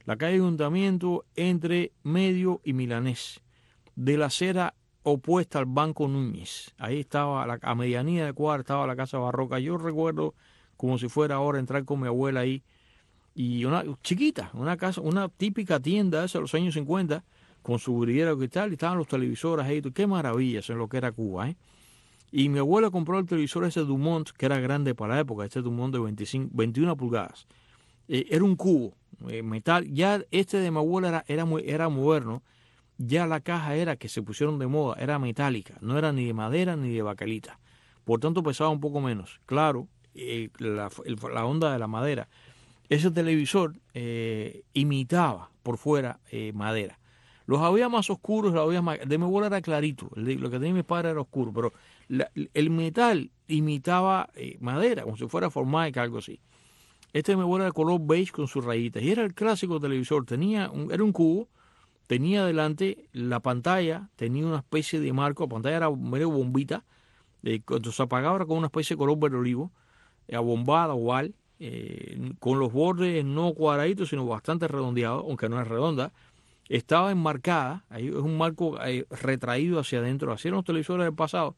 la calle Ayuntamiento entre Medio y Milanés, de la acera opuesta al Banco Núñez. Ahí estaba, la, a medianía de cuadra estaba la Casa Barroca. Yo recuerdo como si fuera ahora entrar con mi abuela ahí, y una chiquita, una casa, una típica tienda esa de los años cincuenta, con su vidriera y tal, y estaban los televisores ahí. Qué maravillas en lo que era Cuba, ¿eh? Y mi abuela compró el televisor ese Dumont, que era grande para la época, este Dumont de veinticinco, veintiuna pulgadas. Eh, era un cubo, eh, metal. Ya este de mi abuela era, era, muy, era moderno. Ya la caja era que se pusieron de moda, era metálica, no era ni de madera ni de baquelita. Por tanto pesaba un poco menos. Claro, eh, la, el, la onda de la madera. Ese televisor eh, imitaba por fuera eh, madera. Los había más oscuros, los había más... De mi abuela era clarito, el de, lo que tenía mi padre era oscuro, pero la, el metal imitaba eh, madera, como si fuera formica, algo así. Este de mi abuela era de color beige con sus rayitas, y era el clásico televisor, tenía un, era un cubo, tenía delante la pantalla, tenía una especie de marco, la pantalla era medio bombita, eh, cuando se apagaba con una especie de color verde olivo, eh, abombada, oval, eh, con los bordes no cuadraditos, sino bastante redondeados, aunque no es redonda. Estaba enmarcada, ahí es un marco eh, retraído hacia adentro, así eran los televisores del pasado,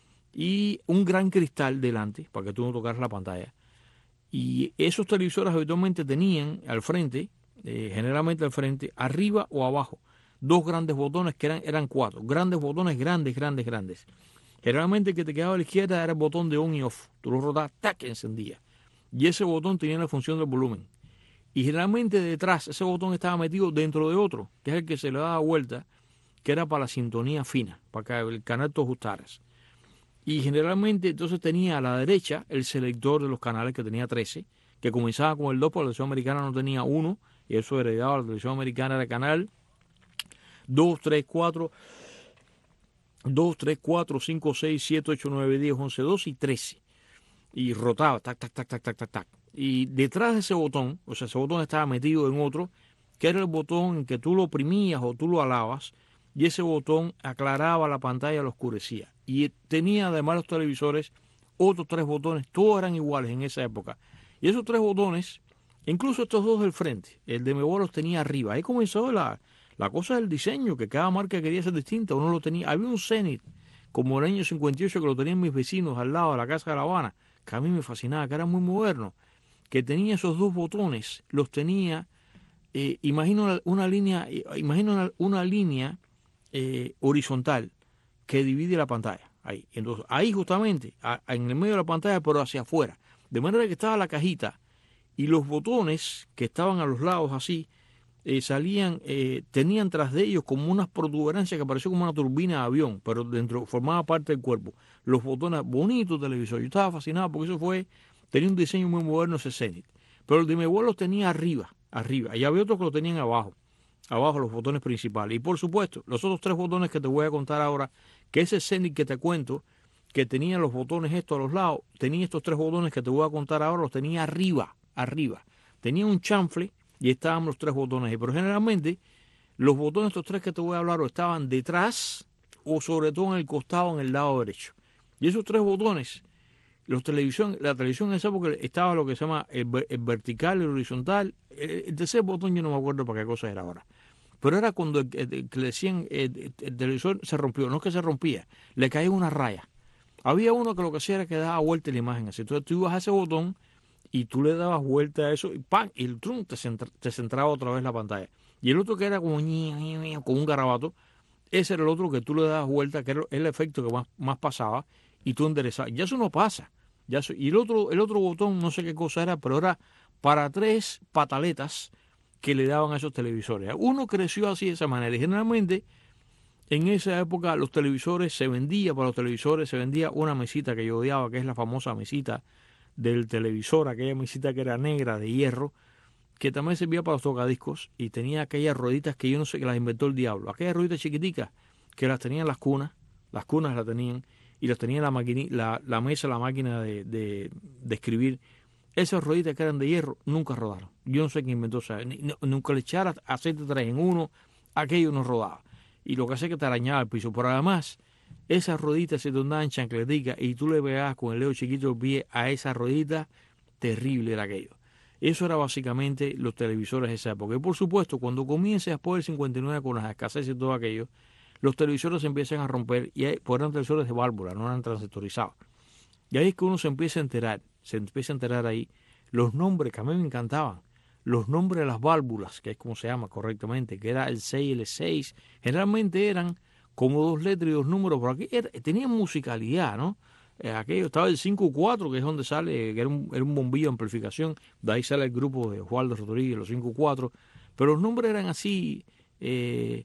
y un gran cristal delante, para que tú no tocaras la pantalla. Y esos televisores habitualmente tenían al frente, eh, generalmente al frente, arriba o abajo, dos grandes botones que eran, eran cuatro, grandes botones, grandes, grandes, grandes. Generalmente el que te quedaba a la izquierda era el botón de on y off, tú lo rotabas, ¡tac!, encendía. Y ese botón tenía la función del volumen. Y generalmente detrás, ese botón estaba metido dentro de otro, que es el que se le daba vuelta, que era para la sintonía fina, para que el canal te ajustaras. Y generalmente entonces tenía a la derecha el selector de los canales, que tenía trece, que comenzaba con el dos, porque la televisión americana no tenía uno, y eso heredaba la televisión americana era canal dos, tres, cuatro, dos, tres, cuatro, cinco, seis, siete, ocho, nueve, diez, once, doce y trece. Y rotaba, tac, tac, tac, tac, tac, tac, tac. Y detrás de ese botón, o sea, ese botón estaba metido en otro, que era el botón en que tú lo oprimías o tú lo alabas, y ese botón aclaraba la pantalla, lo oscurecía. Y tenía además los televisores otros tres botones, todos eran iguales en esa época. Y esos tres botones, incluso estos dos del frente, el de mi abuelo los tenía arriba. Ahí comenzó la, la cosa del diseño, que cada marca quería ser distinta, uno lo tenía. Había un Zenith, como en el año cincuenta y ocho, que lo tenían mis vecinos al lado de la Casa de La Habana, que a mí me fascinaba, que era muy moderno, que tenía esos dos botones, los tenía, eh, imagino una, una línea, eh, imagino una, una línea eh, horizontal que divide la pantalla. Ahí, entonces, ahí justamente, a, a, en el medio de la pantalla, pero hacia afuera. De manera que estaba la cajita y los botones que estaban a los lados así, eh, salían, eh, tenían tras de ellos como unas protuberancias que parecía como una turbina de avión, pero dentro formaba parte del cuerpo. Los botones, bonito televisor. Yo estaba fascinado porque eso fue... Tenía un diseño muy moderno ese Zenith. Pero el de mi abuelo los tenía arriba, arriba. Y había otros que lo tenían abajo, abajo los botones principales. Y por supuesto, los otros tres botones que te voy a contar ahora, que ese Zenith que te cuento, que tenía los botones estos a los lados, tenía estos tres botones que te voy a contar ahora, los tenía arriba, arriba. Tenía un chanfle y estaban los tres botones ahí. Pero generalmente, los botones estos tres que te voy a hablar o estaban detrás o sobre todo en el costado, en el lado derecho. Y esos tres botones... Los televisión, la televisión en esa época estaba lo que se llama el, el vertical, el horizontal. El, el tercer botón yo no me acuerdo para qué cosa era ahora. Pero era cuando el, el, el, le decían el, el televisor se rompió, no es que se rompía, le caía una raya. Había uno que lo que hacía era que daba vuelta la imagen así. Entonces tú ibas a ese botón y tú le dabas vuelta a eso y ¡pam! Y el trum te, centra, te centraba otra vez la pantalla. Y el otro que era como con un garabato, ese era el otro que tú le dabas vuelta, que era el efecto que más, más pasaba. Y tú enderezabas. Ya eso no pasa. Ya eso, y el otro, el otro botón, no sé qué cosa era, pero era para tres pataletas que le daban a esos televisores. Uno creció así de esa manera. Y generalmente, en esa época, los televisores se vendía, para los televisores se vendía una mesita que yo odiaba, que es la famosa mesita del televisor, aquella mesita que era negra, de hierro, que también servía para los tocadiscos y tenía aquellas rueditas que yo no sé, que las inventó el diablo. Aquellas rueditas chiquiticas que las tenían las cunas, las cunas las tenían, y los tenía la, maquini, la, la mesa, la máquina de, de, de escribir. Esas rueditas que eran de hierro nunca rodaron. Yo no sé quién inventó, o sea, ni, nunca le echara aceite tres en uno, aquello no rodaba. Y lo que hacía es que te arañaba el piso. Pero además, esas rueditas se te andaban chancleticas y tú le pegabas con el dedo chiquito del pie a esa ruedita, terrible era aquello. Eso era básicamente los televisores de esa época. Y por supuesto, cuando comienza después del cincuenta y nueve con las escasez y todo aquello, los televisores se empiezan a romper, y hay, pues eran televisores de válvula, no eran transistorizados. Y ahí es que uno se empieza a enterar, se empieza a enterar ahí, los nombres que a mí me encantaban, los nombres de las válvulas, que es como se llama correctamente, que era el seis y el seis, generalmente eran como dos letras y dos números, pero aquí era, tenían musicalidad, ¿no? Eh, aquello estaba el cinco cuatro, que es donde sale, que era un, era un bombillo de amplificación, de ahí sale el grupo de Osvaldo Rodríguez, los cinco cuatro, pero los nombres eran así, eh,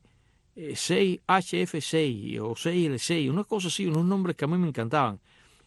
seis H F seis o seis L seis, unas cosas así, unos nombres que a mí me encantaban.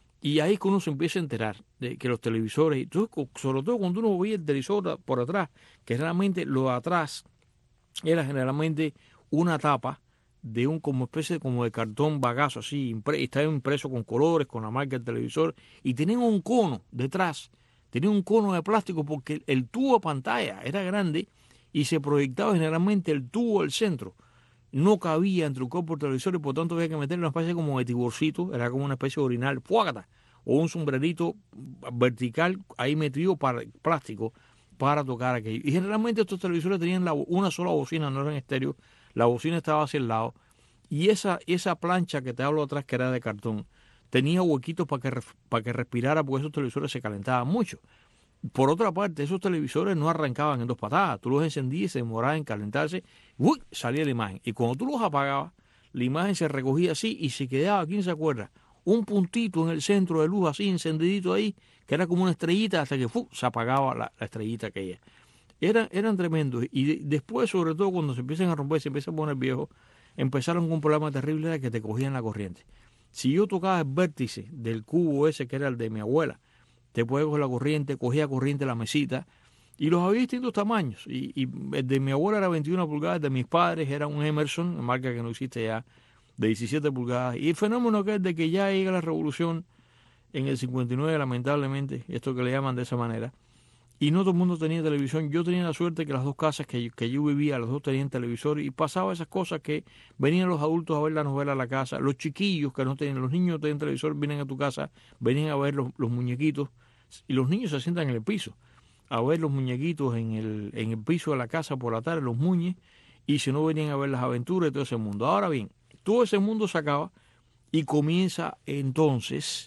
Y ahí es que uno se empieza a enterar de que los televisores, sobre todo cuando uno veía el televisor por atrás, que realmente lo de atrás era generalmente una tapa de un como especie de, como de cartón bagazo así, impre, estaba impreso con colores, con la marca del televisor, y tenía un cono detrás, tenía un cono de plástico porque el, el tubo de pantalla era grande y se proyectaba generalmente el tubo al centro. No cabía entre un cuerpo de televisor y por tanto había que meterle una especie como de tiborcito, era como una especie de orinal, ¡fuácata! O un sombrerito vertical ahí metido para plástico para tocar aquello. Y generalmente estos televisores tenían la, una sola bocina, no eran estéreo, la bocina estaba hacia el lado, y esa, esa plancha que te hablo atrás, que era de cartón, tenía huequitos para que, para que respirara, porque esos televisores se calentaban mucho. Por otra parte, esos televisores no arrancaban en dos patadas. Tú los encendías y se demoraban en calentarse. ¡Uy! Salía la imagen. Y cuando tú los apagabas, la imagen se recogía así y se quedaba, ¿quién se acuerda? Un puntito en el centro de luz así, encendidito ahí, que era como una estrellita hasta que ¡fu! Se apagaba la, la estrellita aquella. Eran, eran tremendos. Y de, después, sobre todo, cuando se empiezan a romper, se empiezan a poner viejos, empezaron con un problema terrible, era que te cogían la corriente. Si yo tocaba el vértice del cubo ese, que era el de mi abuela, te puede coger la corriente, cogía corriente la mesita, y los había distintos tamaños, y, y el de mi abuela era veintiuna pulgadas, el de mis padres era un Emerson, marca que no existe ya, de diecisiete pulgadas, y el fenómeno que es de que ya llega la revolución en el cincuenta y nueve, lamentablemente, esto que le llaman de esa manera, y no todo el mundo tenía televisión. Yo tenía la suerte que las dos casas que yo, que yo vivía, los dos tenían televisor, y pasaba esas cosas que venían los adultos a ver la novela a la casa, los chiquillos que no tenían, los niños no tenían televisor, vienen a tu casa, venían a ver los, los muñequitos, y los niños se sientan en el piso a ver los muñequitos en el, en el piso de la casa por la tarde, los muñes, y si no venían a ver las aventuras de todo ese mundo. Ahora bien, todo ese mundo se acaba y comienza entonces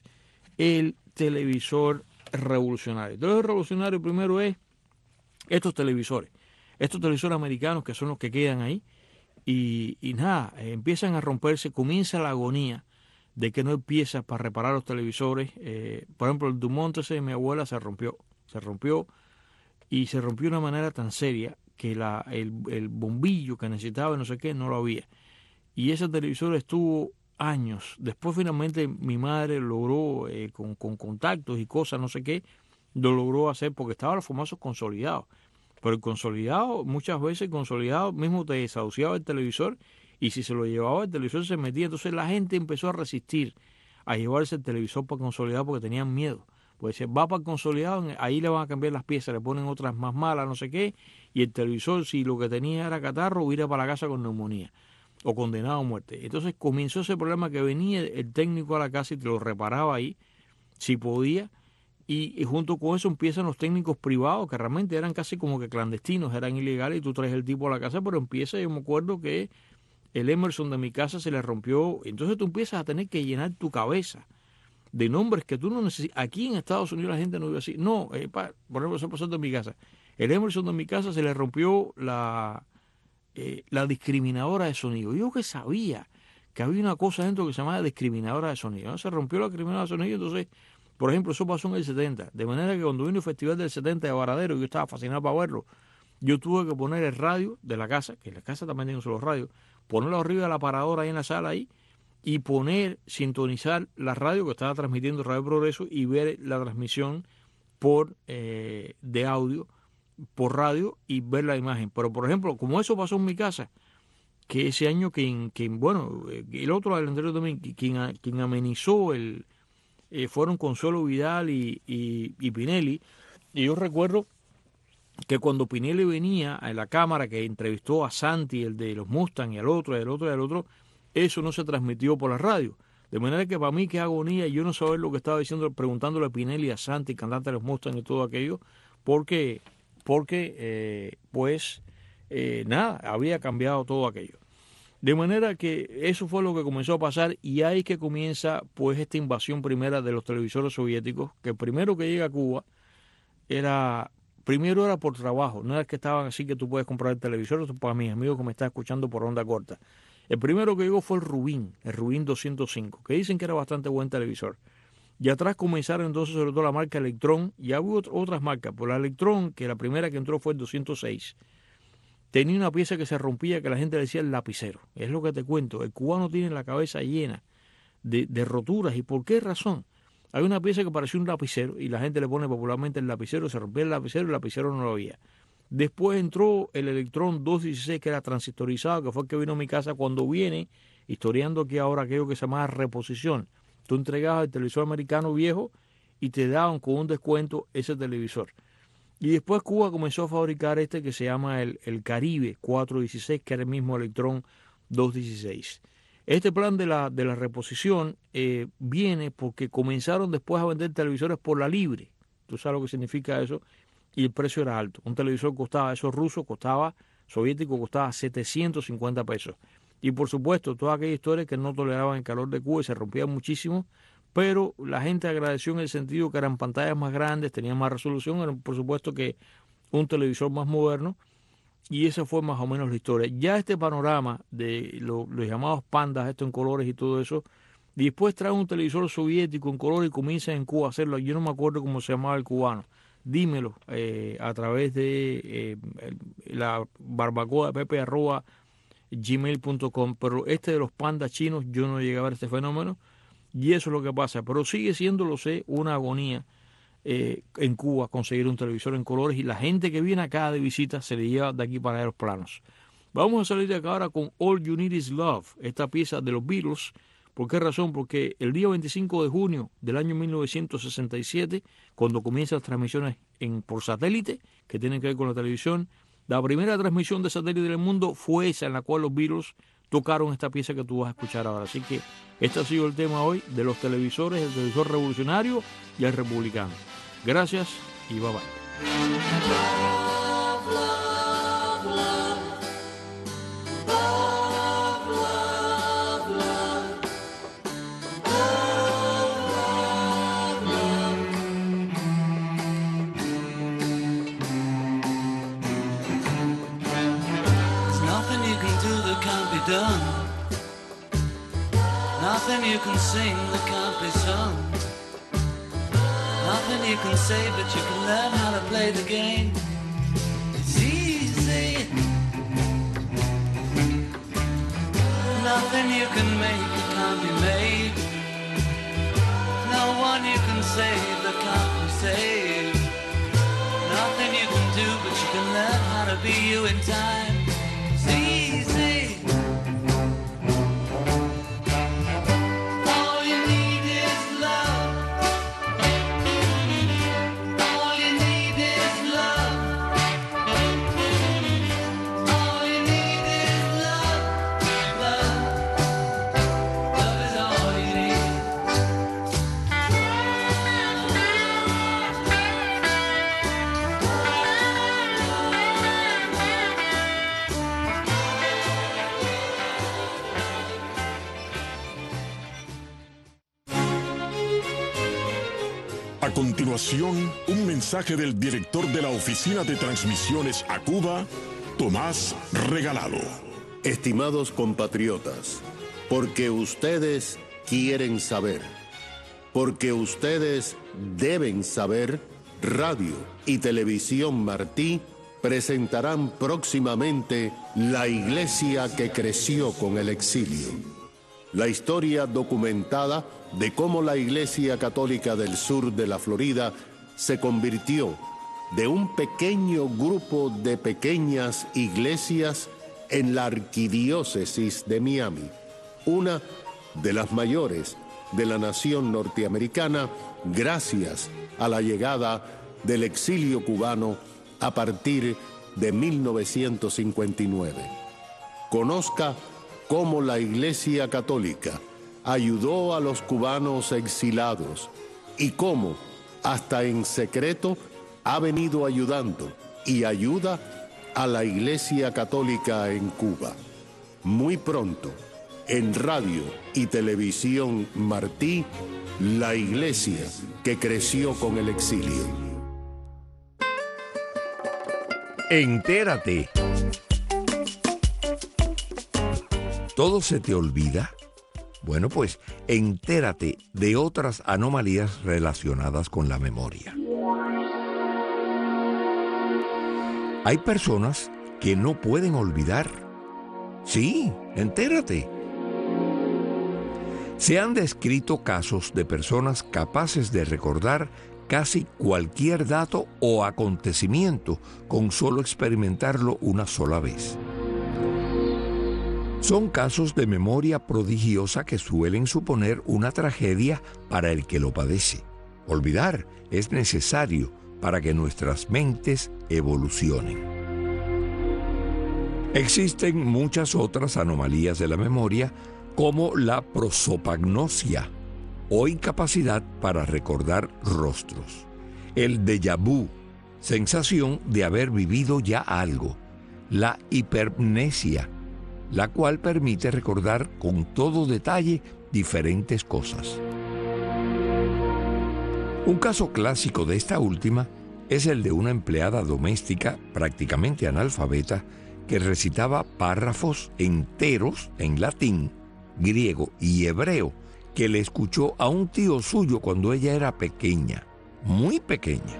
el televisor revolucionario. El televisor revolucionario primero es estos televisores, estos televisores americanos que son los que quedan ahí, y, y nada, empiezan a romperse, comienza la agonía de que no hay piezas para reparar los televisores. Eh, por ejemplo, el Dumont ese de mi abuela se rompió, se rompió y se rompió de una manera tan seria que la, el, el bombillo que necesitaba no sé qué no lo había. Y ese televisor estuvo años. Después finalmente mi madre logró, eh, con, con contactos y cosas, no sé qué, lo logró hacer porque estaban los famosos consolidados. Pero el consolidado, muchas veces el consolidado mismo te desahuciaba el televisor, y si se lo llevaba el televisor se metía. Entonces la gente empezó a resistir a llevarse el televisor para consolidado porque tenían miedo. Pues decía, va para el consolidado, ahí le van a cambiar las piezas, le ponen otras más malas, no sé qué, y el televisor, si lo que tenía era catarro, iba para la casa con neumonía o condenado a muerte. Entonces comenzó ese problema que venía el técnico a la casa y te lo reparaba ahí, si podía, y, y junto con eso empiezan los técnicos privados, que realmente eran casi como que clandestinos, eran ilegales, y tú traes el tipo a la casa, pero empieza, yo me acuerdo que el Emerson de mi casa se le rompió, entonces tú empiezas a tener que llenar tu cabeza de nombres que tú no necesitas. Aquí en Estados Unidos la gente no vive así. No, eh, pa, por ejemplo, eso pasó en mi casa. El Emerson de mi casa se le rompió la, eh, la discriminadora de sonido. Yo que sabía que había una cosa dentro que se llamaba discriminadora de sonido, ¿no? Se rompió la discriminadora de sonido, entonces, por ejemplo, eso pasó en el setenta. De manera que cuando vino el festival del setenta de Varadero, yo estaba fascinado para verlo, yo tuve que poner el radio de la casa, que en la casa también tienen solo radio, ponerlo arriba de la paradora ahí en la sala ahí, y poner, sintonizar la radio que estaba transmitiendo Radio Progreso y ver la transmisión por eh, de audio por radio y ver la imagen. Pero por ejemplo, como eso pasó en mi casa, que ese año quien, quien bueno, el otro del anterior también, quien, quien amenizó el eh, fueron Consuelo Vidal y, y, y Pinelli. Y yo recuerdo que cuando Pinelli venía a la cámara, que entrevistó a Santi, el de los Mustang, y al otro, y al otro, y al otro, eso no se transmitió por la radio. De manera que para mí qué agonía yo no saber lo que estaba diciendo, preguntándole a Pinelli, a Santi, cantante de los Mustang y todo aquello, porque porque eh, pues eh, nada, había cambiado todo aquello. De manera que eso fue lo que comenzó a pasar y ahí que comienza pues esta invasión primera de los televisores soviéticos, que el primero que llega a Cuba era, primero era por trabajo, no era que estaban así que tú puedes comprar el televisor, para mis amigos que me están escuchando por onda corta. El primero que llegó fue el Rubin, el Rubin doscientos cinco, que dicen que era bastante buen televisor. Y atrás comenzaron entonces sobre todo la marca Electron, y hubo otras marcas, por la Electron, que la primera que entró fue el doscientos seis. Tenía una pieza que se rompía que la gente le decía el lapicero. Es lo que te cuento. El cubano tiene la cabeza llena de, de roturas. ¿Y por qué razón? Hay una pieza que parecía un lapicero y la gente le pone popularmente el lapicero. Se rompía el lapicero y el lapicero no lo había. Después entró el Electron doscientos dieciséis que era transistorizado, que fue el que vino a mi casa cuando viene, historiando aquí ahora aquello que se llama reposición. Tú entregabas el televisor americano viejo y te daban con un descuento ese televisor. Y después Cuba comenzó a fabricar este que se llama el, el Caribe cuatrocientos dieciséis, que era el mismo Electron doscientos dieciséis. Este plan de la, de la reposición eh, viene porque comenzaron después a vender televisores por la libre. Tú sabes lo que significa eso. Y el precio era alto. Un televisor costaba, esos rusos costaba, soviético costaba setecientos cincuenta pesos. Y por supuesto, todas aquellas historias que no toleraban el calor de Cuba y se rompían muchísimo, pero la gente agradeció en el sentido que eran pantallas más grandes, tenían más resolución, eran por supuesto que un televisor más moderno, y esa fue más o menos la historia. Ya este panorama de lo, los llamados pandas, esto en colores y todo eso, después trae un televisor soviético en color y comienzan en Cuba a hacerlo. Yo no me acuerdo cómo se llamaba el cubano. Dímelo eh, a través de eh, la barbacoa de pepe arroba gmail punto com, pero este de los pandas chinos yo no llegué a ver este fenómeno. Y eso es lo que pasa, pero sigue siendo, lo sé, una agonía eh, en Cuba conseguir un televisor en colores y la gente que viene acá de visita se le lleva de aquí para allá los planos. Vamos a salir de acá ahora con All You Need Is Love, esta pieza de los Beatles. ¿Por qué razón? Porque el día veinticinco de junio del año mil novecientos sesenta y siete, cuando comienzan las transmisiones en, por satélite, que tienen que ver con la televisión, la primera transmisión de satélite del mundo fue esa en la cual los Beatles tocaron esta pieza que tú vas a escuchar ahora. Así que este ha sido el tema hoy de los televisores, el televisor revolucionario y el republicano. Gracias y bye bye. Done. Nothing you can sing that can't be sung. Nothing you can say, but you can learn how to play the game. It's easy. Nothing you can make that can't be made. No one you can save that can't be saved. Nothing you can do, but you can learn how to be you in time. It's easy. A continuación, un mensaje del director de la Oficina de Transmisiones a Cuba, Tomás Regalado. Estimados compatriotas, porque ustedes quieren saber, porque ustedes deben saber, Radio y Televisión Martí presentarán próximamente La Iglesia que creció con el exilio. La historia documentada de cómo la Iglesia Católica del sur de la Florida se convirtió de un pequeño grupo de pequeñas iglesias en la arquidiócesis de Miami, una de las mayores de la nación norteamericana, gracias a la llegada del exilio cubano a partir de mil novecientos cincuenta y nueve. Conozca cómo la Iglesia Católica ayudó a los cubanos exilados y cómo, hasta en secreto, ha venido ayudando y ayuda a la Iglesia Católica en Cuba. Muy pronto, en Radio y Televisión Martí, la Iglesia que creció con el exilio. Entérate. ¿Todo se te olvida? Bueno, pues entérate de otras anomalías relacionadas con la memoria. Hay personas que no pueden olvidar. Sí, entérate. Se han descrito casos de personas capaces de recordar casi cualquier dato o acontecimiento con solo experimentarlo una sola vez. Son casos de memoria prodigiosa que suelen suponer una tragedia para el que lo padece. Olvidar es necesario para que nuestras mentes evolucionen. Existen muchas otras anomalías de la memoria, como la prosopagnosia, o incapacidad para recordar rostros. El déjà vu, sensación de haber vivido ya algo. La hipermnesia, la cual permite recordar con todo detalle diferentes cosas. Un caso clásico de esta última es el de una empleada doméstica prácticamente analfabeta que recitaba párrafos enteros en latín, griego y hebreo que le escuchó a un tío suyo cuando ella era pequeña, muy pequeña.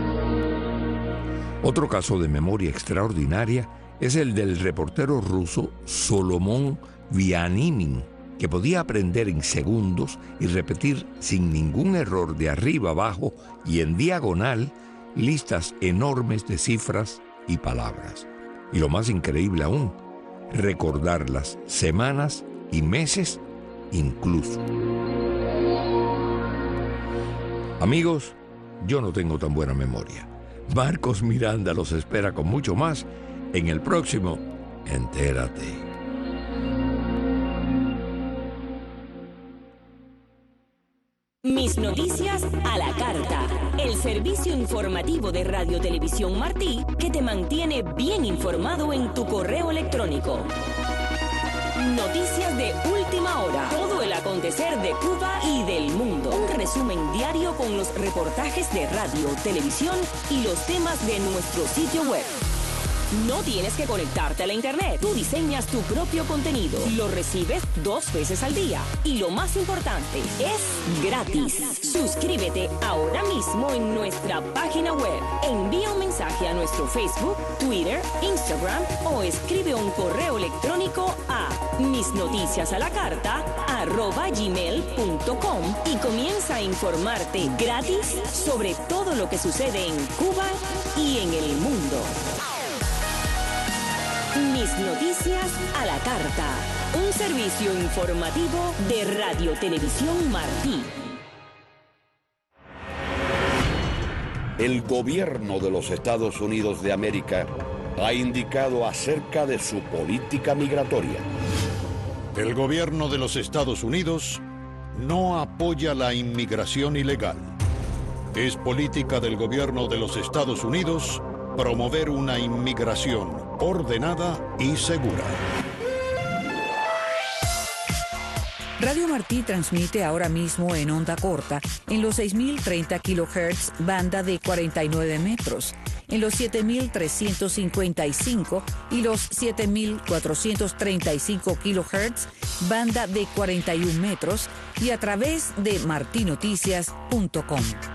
Otro caso de memoria extraordinaria es el del reportero ruso Solomon Vianimin, que podía aprender en segundos y repetir sin ningún error de arriba abajo y en diagonal listas enormes de cifras y palabras. Y lo más increíble aún, recordar las semanas y meses incluso. Amigos, yo no tengo tan buena memoria. Marcos Miranda los espera con mucho más en el próximo Entérate. Mis noticias a la carta. El servicio informativo de Radio Televisión Martí que te mantiene bien informado en tu correo electrónico. Noticias de última hora. Todo el acontecer de Cuba y del mundo. Un resumen diario con los reportajes de radio, televisión y los temas de nuestro sitio web. No tienes que conectarte a la internet. Tú diseñas tu propio contenido. Lo recibes dos veces al día. Y lo más importante, es gratis. Suscríbete ahora mismo en nuestra página web. Envía un mensaje a nuestro Facebook, Twitter, Instagram o escribe un correo electrónico a misnoticiasalacarta arroba gmail punto com y comienza a informarte gratis sobre todo lo que sucede en Cuba y en el mundo. Mis noticias a la carta. Un servicio informativo de Radio Televisión Martí. El gobierno de los Estados Unidos de América ha indicado acerca de su política migratoria. El gobierno de los Estados Unidos no apoya la inmigración ilegal. Es política del gobierno de los Estados Unidos promover una inmigración ordenada y segura. Radio Martí transmite ahora mismo en onda corta en los seis mil treinta kilohertz, banda de cuarenta y nueve metros, en los siete mil trescientos cincuenta y cinco y los siete mil cuatrocientos treinta y cinco kilohertz, banda de cuarenta y un metros, y a través de martinoticias punto com.